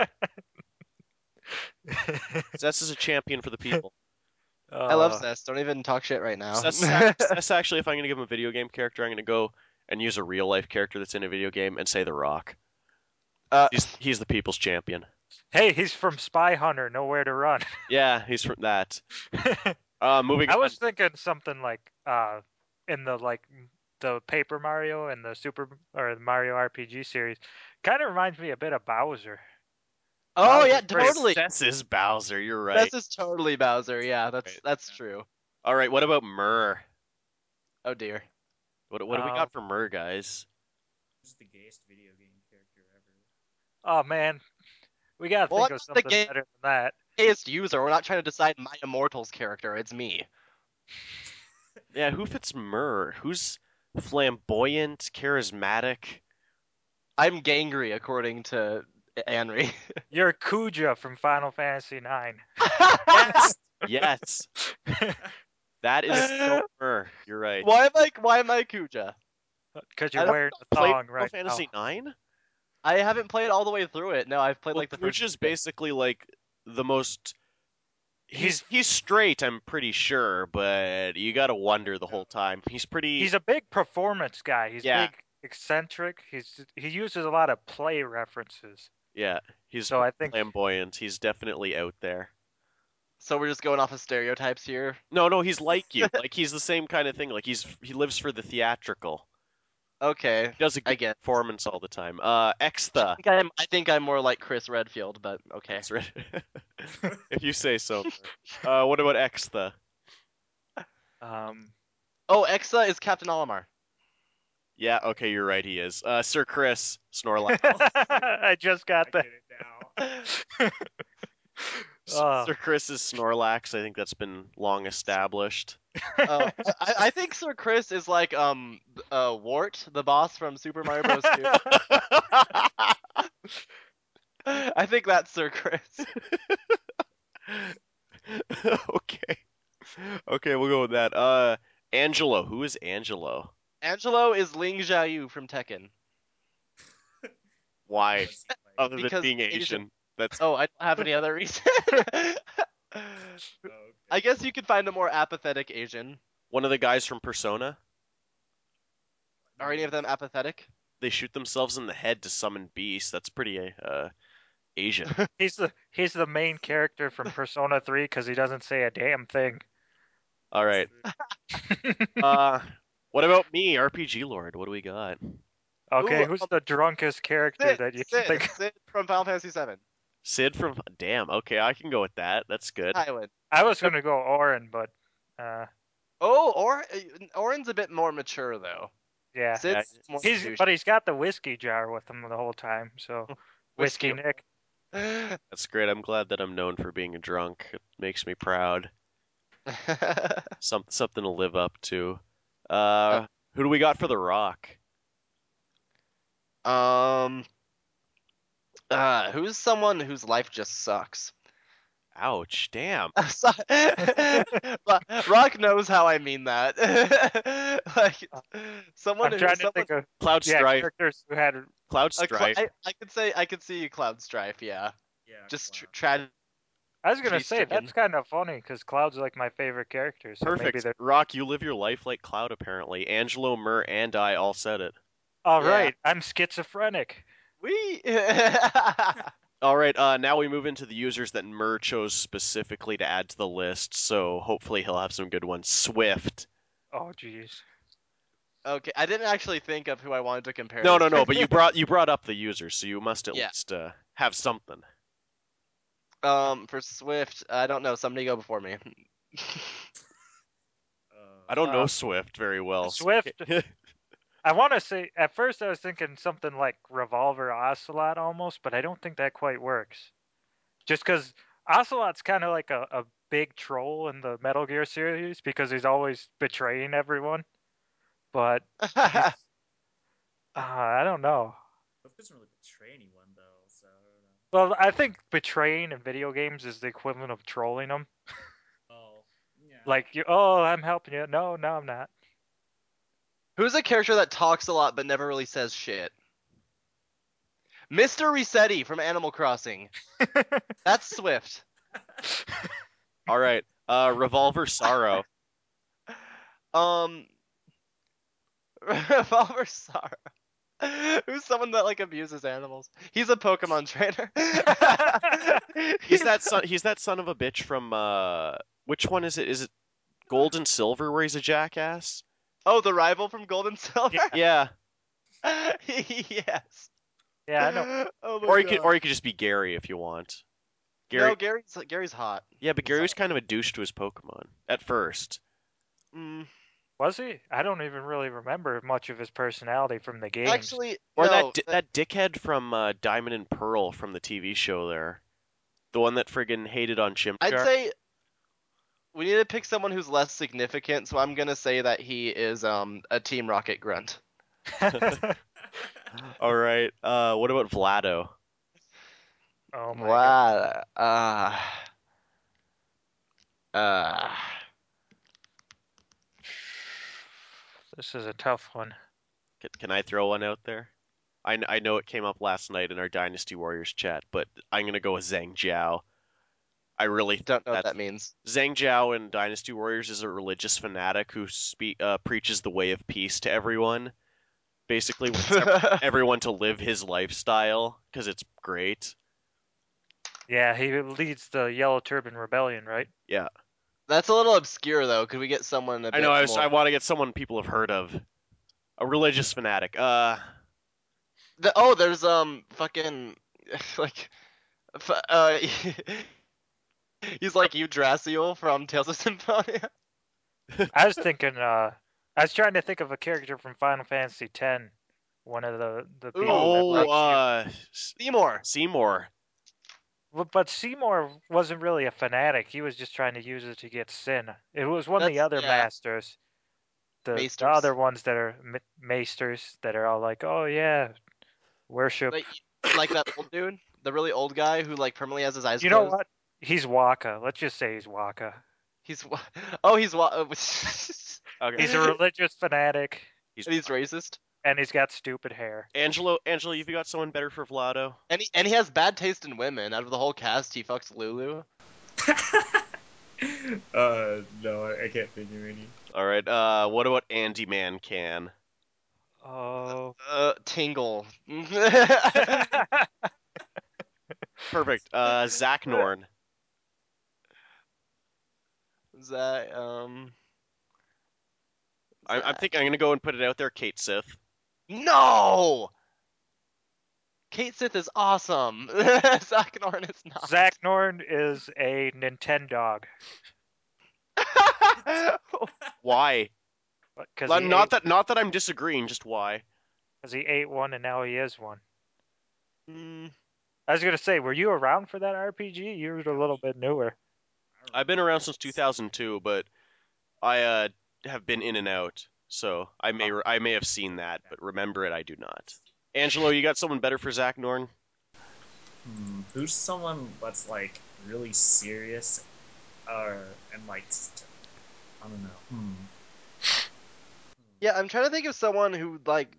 Cess is a champion for the people. I love Cess. Don't even talk shit right now. Cess actually, if I'm gonna give him a video game character, I'm gonna go and use a real life character that's in a video game and say The Rock. Uh, He's the people's champion. Hey, he's from Spy Hunter, Nowhere to Run. Yeah, he's from that. Moving I on. was thinking something like in the Paper Mario and the the Mario RPG series. Kind of reminds me a bit of Bowser. oh Bowser's yeah, pretty- totally. Cess is Bowser. You're right. Cess is totally Bowser. Yeah, Right. that's true. All right. What about Murr? Oh dear. What do we got for Murr, guys? who's the gayest video game character ever? Oh man, we gotta Well, think I'm of not the something gay- better than that. Gayest user. We're not trying to decide my Immortals character. It's me. Yeah, who fits Murr? Who's flamboyant, charismatic? I'm Gangry, according to Anri. You're Kuja from Final Fantasy IX. Yes. That is so Murr. You're right. Why am I Kuja? Because I you're don't wearing a Played thong Final right Fantasy now. 9? I haven't played all the way through it. No, I've played Well, like the first. Kuja's basically like the most. He's He's straight, I'm pretty sure, but you gotta wonder the whole time. He's pretty. he's a big performance guy. He's Yeah. big eccentric. He uses a lot of play references. Yeah, he's So I think flamboyant. He's definitely out there. So we're just going off of stereotypes here. No, he's like you. Like he's the same kind of thing. Like he lives for the theatrical. Okay, He does a I good get. performance all the time. Extha. I think I'm more like Chris Redfield, but okay. That's right. If you say so. What about Extha? um, Oh, Exa is Captain Olimar. Yeah, okay, you're right. He is. Sir Chris Snorlax. I just I got get that. it now. Oh. Sir Chris is Snorlax. I think that's been long established. Oh, I think Sir Chris is like Wart, the boss from Super Mario Bros. 2. I think that's Sir Chris. Okay. Okay, we'll go with that. Angelo. Who is Angelo? Angelo is Ling Xiaoyu from Tekken. Why? What's he like? Other than Because being Asian. Asian. That's Oh, I don't have any other reason. Oh, okay. I guess you could find a more apathetic Asian. one of the guys from Persona. Are any of them apathetic? They shoot themselves in the head to summon beasts. That's pretty Asian. He's the main character from Persona 3 because he doesn't say a damn thing. All right. What about me, RPG Lord? What do we got? Okay, Ooh, who's the drunkest character Sid, that you can think? Sid from Final Fantasy VII. Sid from Damn. Okay, I can go with that. That's good. Highland. I was gonna go Orin, but Oh, Orin's a bit more mature though. yeah, Sid's more he's got the whiskey jar with him the whole time. So whiskey Nick. That's great. I'm glad that I'm known for being a drunk. It makes me proud. Something to live up to. Who do we got for The Rock? Who's someone whose life just sucks? Ouch! Damn. Rock knows how I mean that. Like someone I'm who, trying to someone, think of Cloud yeah Strife. characters who had. Cloud Strife. I could see Cloud Strife, yeah. Yeah. Just Cloud. tragedy I was gonna say stricken. that's kind of funny because Cloud's like my favorite character. So maybe Perfect. they're Rock, you live your life like Cloud, apparently. Angelo, Murr, and I all said it. all Yeah. right. I'm schizophrenic. We All right, now we move into the users that Murr chose specifically to add to the list, so hopefully he'll have some good ones. Swift. Oh jeez. Okay, I didn't actually think of who I wanted to compare. No, this but you brought up the users, so you must at Yeah. least have something. For Swift, I don't know. Somebody go before me. I don't know Um, Swift very well. Swift. I want to say at first I was thinking something like Revolver Ocelot almost, but I don't think that quite works. Just because Ocelot's kind of like a big troll in the Metal Gear series because he's always betraying everyone. But I don't know. Swift doesn't really betray anyone though, so I don't know. Well, I think betraying in video games is the equivalent of trolling them. Oh, yeah. Like, oh, I'm helping you. No, I'm not. Who's a character that talks a lot but never really says shit? Mr. Resetti from Animal Crossing. That's Swift. All right, Revolver Sorrow. Revolver Sorrow. Who's someone that like abuses animals? He's a Pokemon trainer. He's that son of a bitch from which one is it? Is it Gold and Silver where he's a jackass? Oh, the rival from Gold and Silver. Yeah. Yes. Yeah, I know. Oh my Or God. you could just be Gary if you want. No, Gary's hot. Yeah, but Gary was kind of a douche to his Pokemon at first. Mm, Was he? I don't even really remember much of his personality from the games. actually, Or no. that dickhead from Diamond and Pearl from the TV show there. The one that friggin' hated on Chimchar. I'd say we need to pick someone who's less significant, so I'm gonna say that he is a Team Rocket grunt. All right. What about Vlado? Oh my god. Wow. This is a tough one. Can I throw one out there? I know it came up last night in our Dynasty Warriors chat, but I'm gonna go with Zhang Jiao. I really Don't know what that's that means. Zhang Jiao in Dynasty Warriors is a religious fanatic who preaches the way of peace to everyone. basically wants everyone to live his lifestyle because it's great. Yeah, he leads the Yellow Turban Rebellion, right? Yeah, That's a little obscure though. Could we get someone a I bit know. more? I want to get someone people have heard of, a religious fanatic. There's fucking like he's like Yggdrasil from Tales of Symphonia. I was thinking, I was trying to think of a character from Final Fantasy X. One of the people that likes Seymour. Seymour. But Seymour wasn't really a fanatic. He was just trying to use it to get Sin. It was one of the That's- other yeah. masters, the Maesters. other ones that are maesters that are all like, oh yeah, worship. Like that old dude, the really old guy who like permanently has his eyes You know closed. what? He's Waka. Let's just say he's Waka. He's Okay. He's a religious fanatic, and he's racist. and he's got stupid hair. Angelo, you've got someone better for Vlado? And he has bad taste in women. Out of the whole cast, he fucks Lulu. No, I can't think of any. All right. What about Andy Mancan? Oh. Tingle. Perfect. Zach Norn. That I'm thinking I'm gonna go and put it out there. Kate Sith. No. Kate Sith is awesome. Zack Norn is not. Zach Norn is a Nintendo. Why? Because Not that I'm disagreeing. Just why? he ate one and now he is one. Mm, I was gonna say, were you around for that RPG? You were a little bit newer. I've been around since 2002, but I have been in and out, so I may have seen that, but remember it I do not. Angelo, you got someone better for Zach Norn? Who's someone that's like really serious, and like I don't know. yeah, I'm trying to think of someone who like.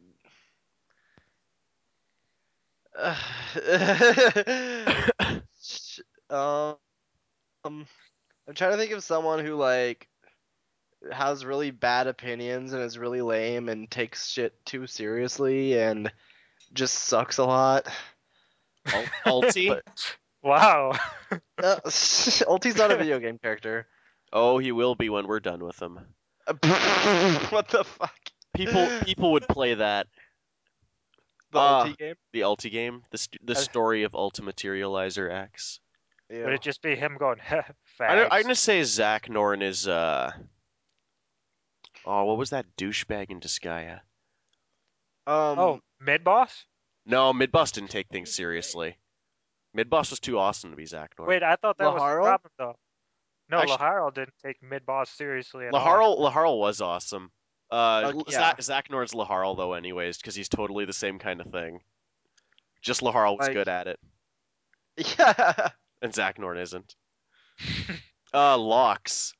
um, I'm trying to think of someone who like has really bad opinions and is really lame and takes shit too seriously and just sucks a lot. Alti? Wow. Ulti's not a video game character. Oh, he will be when we're done with him. What the fuck? People would play that. The Ulti game? The Ulti game, the story of Ultimaterializer X. Yeah. Would it just be him going, I'm fags? gonna say Zach Norn is Oh, what was that douchebag in Disgaea? Oh, mid boss? No, Midboss didn't take things seriously. Midboss was too awesome to be Zach Norn. Wait, I thought that was the Laharl? problem though. No, Actually- Laharl didn't take mid boss seriously at all. Laharl was awesome. yeah. Zach Norn's Laharl though, anyways, because he's totally the same kind of thing. Just Laharl was Like- good at it, Yeah. and Zach Norn isn't. Lox.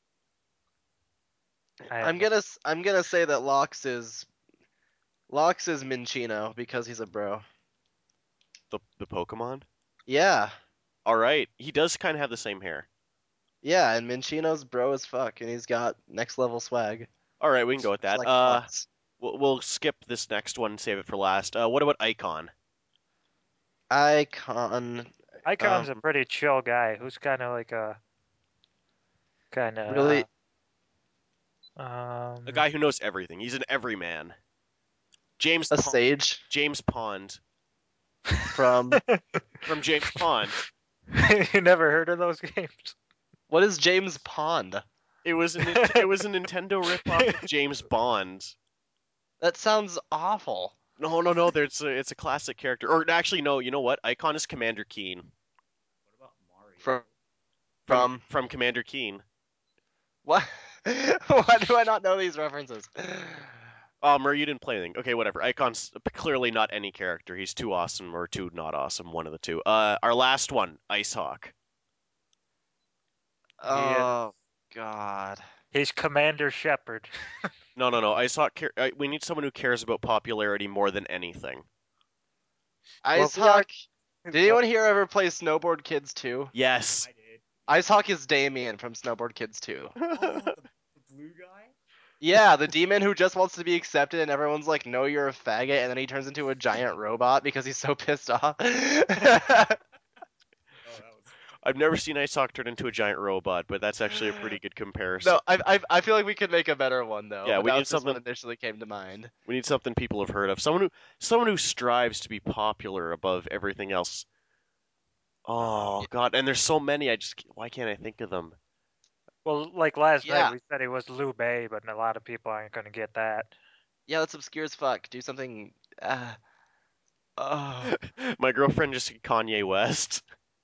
I'm gonna say that Lox is Minchino because he's a bro. The Pokemon. Yeah. All right, he does kind of have the same hair. Yeah, and Minchino's bro as fuck, and he's got next level swag. All right, we can go with that. Like Lox. We'll skip this next one and save it for last. What about Icon? Icon. Icon's a pretty chill guy who's kind of like a Really? A guy who knows everything. He's an everyman. A sage James Pond from. from James Pond. You never heard of those games? What is James Pond? It was a Nintendo ripoff of James Bond. That sounds awful. No. It's a classic character. Or actually, no. You know what? Icon is Commander Keen. What about Mario? From Commander Keen. what? Why do I not know these references? Oh, Murray, you didn't play anything. Okay, whatever. Icon's clearly not any character. He's too awesome or too not awesome. One of the two. Our last one, Ice Hawk. Oh God. He's Commander Shepard. No. Ice Hawk. We need someone who cares about popularity more than anything. Ice Well, Hawk. Did anyone here ever play Snowboard Kids 2? Yes. I did. Ice Hawk is Damien from Snowboard Kids 2. Oh, the blue guy? Yeah, the demon who just wants to be accepted, and everyone's like, "No, you're a faggot," and then he turns into a giant robot because he's so pissed off. Oh, that was. I've never seen Ice Hawk turn into a giant robot, but that's actually a pretty good comparison. No, I feel like we could make a better one though. Yeah, but we that need was just what something- initially came to mind. We need something people have heard of. Someone who strives to be popular above everything else. Oh God, and there's so many. Why can't I think of them? Well, like last Yeah. night we said it was Liu Bei, but a lot of people aren't going to get that. Yeah, that's obscure as fuck. Do something. Oh. My girlfriend just said Kanye West.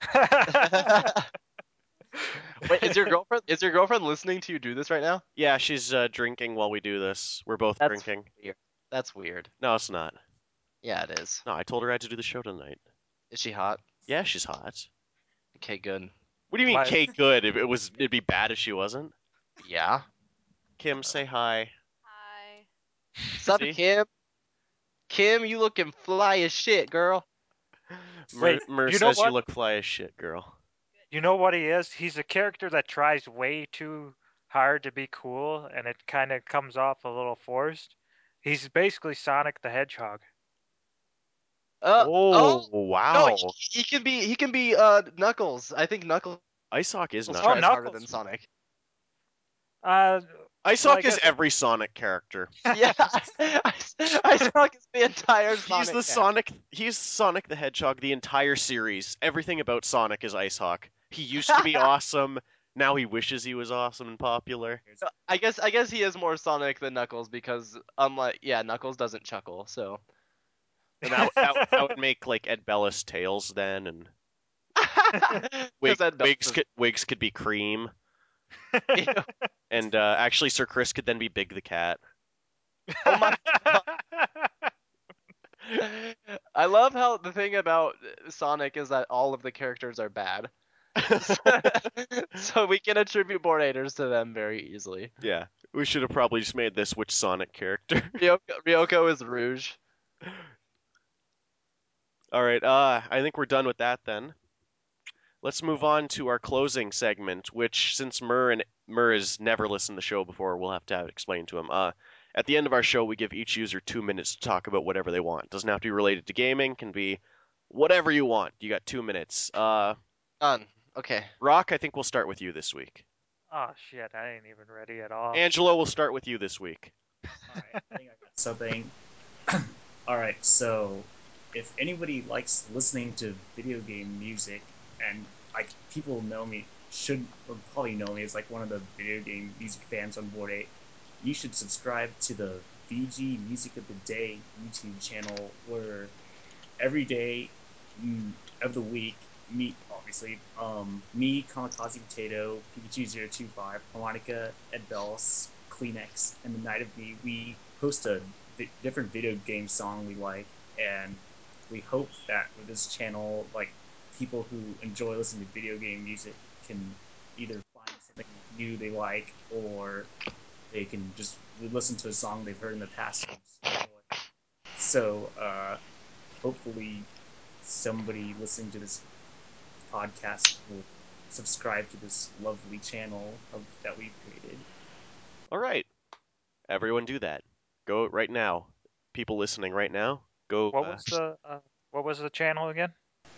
Wait, is your girlfriend listening to you do this right now? Yeah, she's drinking while we do this. We're both That's drinking. weird. That's weird. No, it's not. Yeah, it is. No, I told her I had to do the show tonight. Is she hot? Yeah, she's hot. Okay, good. What do you mean, My- Kate? Good. It'd be bad if she wasn't. Yeah. Kim, say hi. Hi. Sup, See? Kim? Kim, you looking fly as shit, girl. Wait, Mer you know says you what? look fly as shit, girl. You know what he is? He's a character that tries way too hard to be cool, and it kind of comes off a little forced. He's basically Sonic the Hedgehog. Oh, No, wow. he can be Knuckles. I think Knuckles Ice Hawk is tries not. Oh, harder Knuckles. than Sonic. Ice well, Hawk I is guess- every Sonic character. Yeah, I Sonic is the entire Sonic. He's the cast. Sonic. He's Sonic the Hedgehog. The entire series. Everything about Sonic is Ice Hawk. He used to be awesome. Now he wishes he was awesome and popular. I guess he is more Sonic than Knuckles because Knuckles doesn't chuckle. So And that would make like Ed Bellis Tails then, and Wigs could be Cream, and actually Sir Chris could then be Big the Cat. Oh my! I love how the thing about Sonic is that all of the characters are bad, so we can attribute Bordators to them very easily. Yeah, we should have probably just made this which Sonic character. Ryoko is Rouge. All right, I think we're done with that then. Let's move on to our closing segment, which since Mur has never listened to the show before, we'll have to explain to him. At the end of our show, we give each user 2 minutes to talk about whatever they want. Doesn't have to be related to gaming, can be whatever you want. You got 2 minutes. Done. Okay. Rock, I think we'll start with you this week. Oh shit, I ain't even ready at all. Angelo, we'll start with you this week. Alright, I think I got something. Alright, so if anybody likes listening to video game music, and like people know me, should or probably know me as like one of the video game music fans on Board 8, you should subscribe to the VG Music of the Day YouTube channel, where every day of the week, me, Kamikaze Potato, Pikachu025, Harmonica, Ed Bellis, Kleenex, and the Night of Me, we post a different video game song we like, and we hope that with this channel, like, people who enjoy listening to video game music can either find something new they like, or they can just listen to a song they've heard in the past and just enjoy. So, hopefully somebody listening to this podcast will subscribe to this lovely channel that we've created. All right. Everyone do that. Go right now. People listening right now, go. What was the channel again?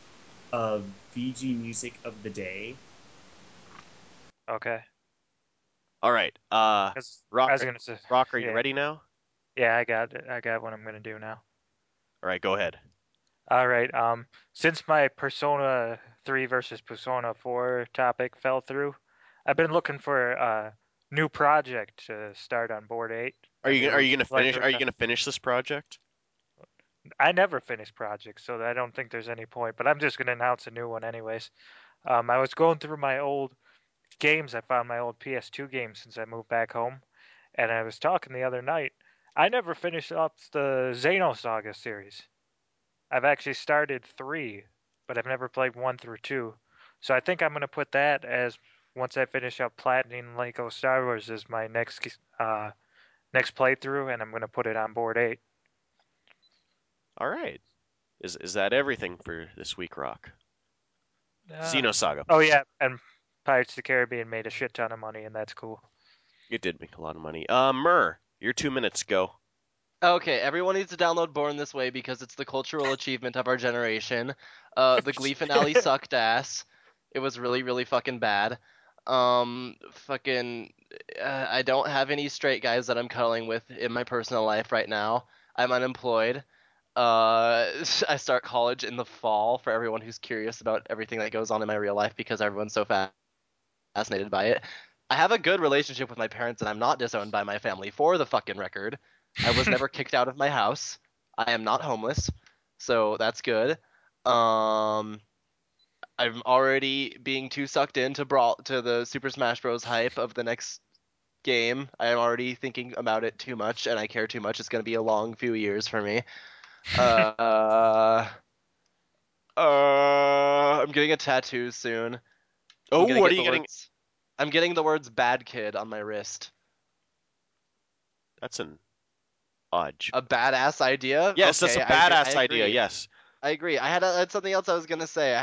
VG Music of the Day. Okay. All right. 'Cause Rock, I was gonna say. Rock, are you yeah. ready now? Yeah, I got it. I got what I'm gonna do now. All right, go ahead. All right. Since my Persona 3 versus Persona 4 topic fell through, I've been looking for a new project to start on Board 8. Are you gonna finish? Like- Are you gonna finish this project? I never finish projects, so I don't think there's any point. But I'm just gonna announce a new one anyways. I was going through my old games. I found my old PS2 games since I moved back home, and I was talking the other night. I never finished up the Xenosaga series. I've actually started 3, but I've never played 1 through 2. So I think I'm gonna put that as once I finish up Platinum Lego Star Wars as my next playthrough, and I'm gonna put it on Board 8. All right. Is that everything for this week, Rock? Uh, Xenosaga. Oh yeah, and Pirates of the Caribbean made a shit ton of money, and that's cool. It did make a lot of money. Mur, your 2 minutes go. Okay, everyone needs to download Born This Way because it's the cultural achievement of our generation. The Glee finale sucked ass. It was really, really fucking bad. Fucking, I don't have any straight guys that I'm cuddling with in my personal life right now. I'm unemployed. I start college in the fall for everyone who's curious about everything that goes on in my real life because everyone's so fascinated by it. I have a good relationship with my parents and I'm not disowned by my family for the fucking record. I was never kicked out of my house. I am not homeless, so that's good. I'm already being too sucked into brawl to the Super Smash Bros. Hype of the next game. I am already thinking about it too much, and I care too much. It's gonna be a long few years for me. I'm getting a tattoo soon. Oh, I'm gonna what get are you the getting? words. I'm getting the words "bad kid" on my wrist. That's an odd. A badass idea? Yes, that's a Okay, I badass idea. agree. Yes. I agree. I had something else I was gonna say.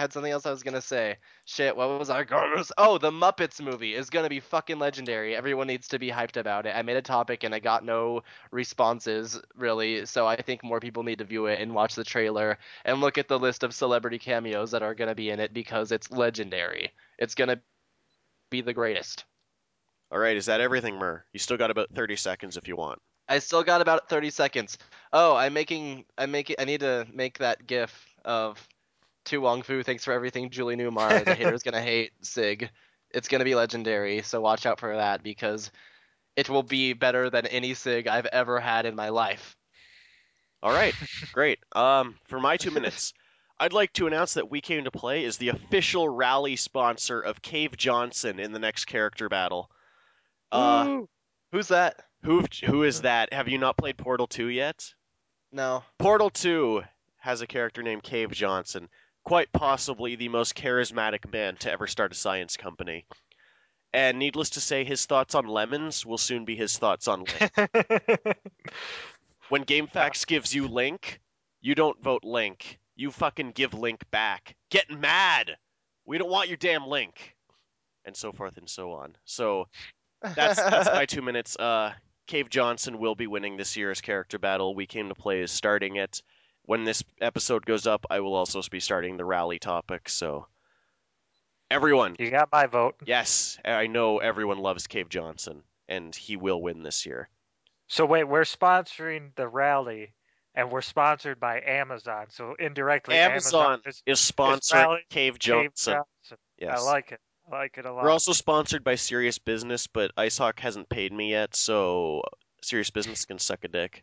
Shit, what was I gonna say? Oh, the Muppets movie is gonna be fucking legendary. Everyone needs to be hyped about it. I made a topic and I got no responses really, so I think more people need to view it and watch the trailer and look at the list of celebrity cameos that are gonna be in it because it's legendary. It's gonna be the greatest. All right, is that everything, Mur? You still got about 30 seconds if you want. I still got about 30 seconds. Oh, I need to make that gif of To Wong Fu, thanks for everything, Julie Newmar. The hater's gonna hate Sig. It's gonna be legendary, so watch out for that because it will be better than any Sig I've ever had in my life. All right, great. For my 2 minutes, I'd like to announce that We Came to Play is the official rally sponsor of Cave Johnson in the next character battle. Woo! Who's that? Who is that? Have you not played Portal 2 yet? No. Portal 2 has a character named Cave Johnson, quite possibly the most charismatic man to ever start a science company. And needless to say, his thoughts on lemons will soon be his thoughts on Link. When GameFAQs gives you Link, you don't vote Link. You fucking give Link back. Get mad! We don't want your damn Link. And so forth and so on. So that's my 2 minutes. Cave Johnson will be winning this year's character battle. We Came to Play is starting it. When this episode goes up, I will also be starting the rally topic. So everyone, You got my vote. yes, I know everyone loves Cave Johnson, and he will win this year. So wait, we're sponsoring the rally, and we're sponsored by Amazon. So indirectly, Amazon is sponsoring rally Cave Cave Johnson. Johnson. I Yes. like it. I like it a lot. We're also sponsored by Serious Business, but IceHawk hasn't paid me yet, so Serious Business can suck a dick.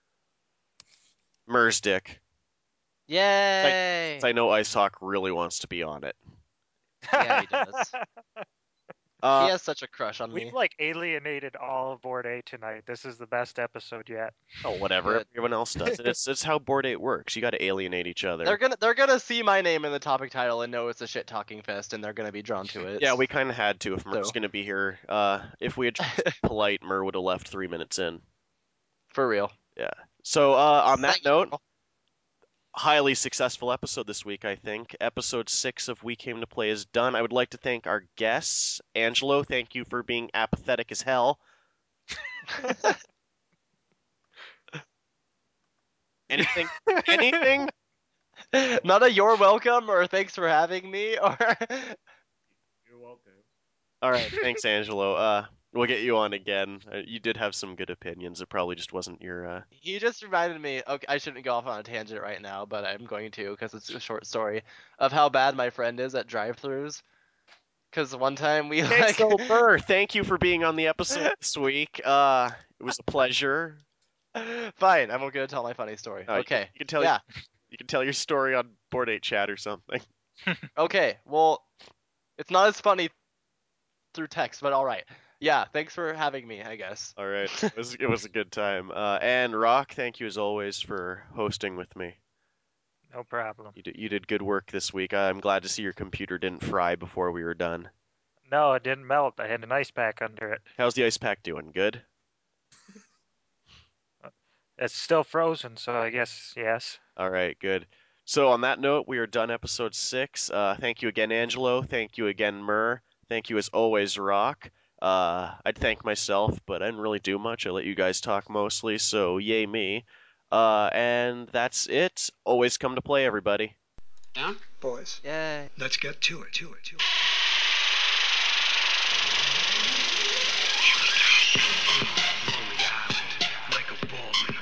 Mur's dick. Yay! I know IceHawk really wants to be on it. Yeah, he does. He has such a crush on me. We've like alienated all of Board A tonight. This is the best episode yet. Oh, whatever. Good. Everyone else does it. It's how Board 8 works. You got to alienate each other. They're gonna see my name in the topic title and know it's a shit talking fest, and they're gonna be drawn to it. Yeah, we kind of had to if Mur's So. going to be here. If we had tried to be polite, Mur would have left 3 minutes in. For real. Yeah. So on that Thank you. note, highly successful episode this week, I think. Episode 6 of We Came to Play is done. I would like to thank our guests. Angelo, thank you for being apathetic as hell. Anything? Anything? Not a you're welcome or thanks for having me or You're welcome. All right, thanks, Angelo. We'll get you on again. You did have some good opinions. It probably just wasn't your. You just reminded me. Okay, I shouldn't go off on a tangent right now, but I'm going to because it's a short story of how bad my friend is at drive-throughs. Because one time we Okay, like. so Mur, thank you for being on the episode this week. It was a pleasure. Fine, I'm gonna tell my funny story. Okay. You can tell. Yeah. You can tell your story on Board 8 chat or something. Okay. Well, it's not as funny through text, but all right. Yeah. Thanks for having me. I guess. All right, it was a good time. And Rock, thank you as always for hosting with me. No problem. You did good work this week. I'm glad to see your computer didn't fry before we were done. No, it didn't melt. I had an ice pack under it. How's the ice pack doing? Good? It's still frozen, so I guess yes. All right, good. So on that note, we are done episode 6. Thank you again, Angelo. Thank you again, Mur. Thank you as always, Rock. I'd thank myself, but I didn't really do much. I let you guys talk mostly, so yay me. And that's it. Always come to play, everybody. Down? Boys, Yay. let's get to it. Lonely Island, Michael Baldwin.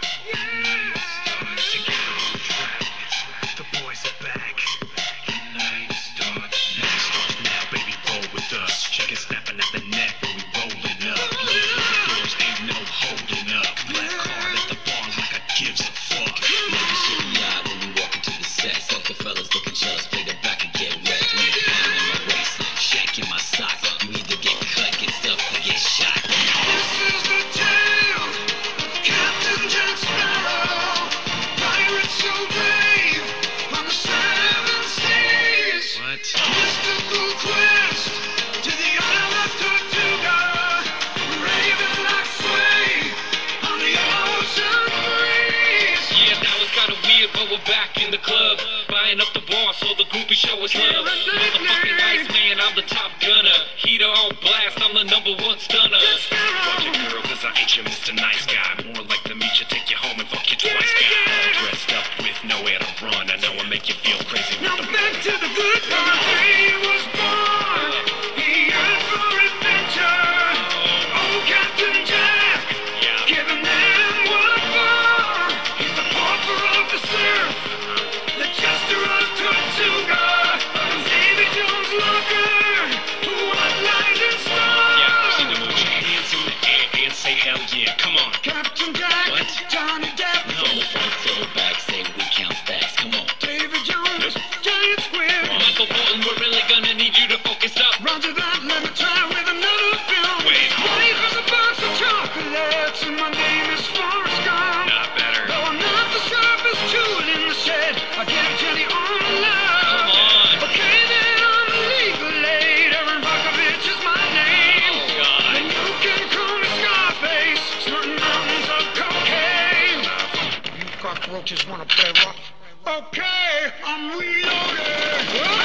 Starts together on track. The boys are back. The night starts now, baby. Roll with us. Chicken snapping at the neck when we rolling up. Doors ain't no holding up. Black card at the bar like I gives a fuck. Ladies shit me out when we walk into the set. Fuck the fellas looking jealous, play the back and get wet. Leave the pain in my waistline, shank in my sock. You either get cut, get stuffed, or get shot. This is the tale of Captain Jack Sparrow, pirate so brave on the seven seas. What? Mystical quest to the Isle of Tortuga, raving like sway on the ocean breeze. Yeah, that was kinda weird, but we're back in the club. Buying up the bar so the groupie show us love. Motherfucking Iceman, I'm the top gunner. Heater on blast, I'm the #1 stunner. Watch it, girl, cause I ain't your Mr. Nice Guy. More like the meet you, take you home and fuck you twice, guy. All dressed up with nowhere to run. I know I make you feel crazy Now with the back to the good part. He was born, he yearned for adventure. Oh, Captain Jack, giving them what for. He's the pauper of the surf, the jester of Tortuga, Davy Jones' locker. What lies in store? Yeah, see the move. Hands in the air and say hell yeah. Come on. Captain Jack, What? Johnny Depp, From the front to the back, say we count stacks. Come on. Davy Jones, Giant Squid. Michael Bolton, we're really gonna need you to focus up. Roger that, let me try with another film. Wait. Life is a box of chocolates, and my name is Forrest Gump. Not better. Though I'm not the sharpest tool in the shed, I give Jenny all my love. Come on. Okay, then I'm legal aid. Aaron Brockovich is my name. Oh, God. And you can call me Scarface, snorting mountains of cocaine. You cockroaches wanna play rough? Okay, I'm reloaded.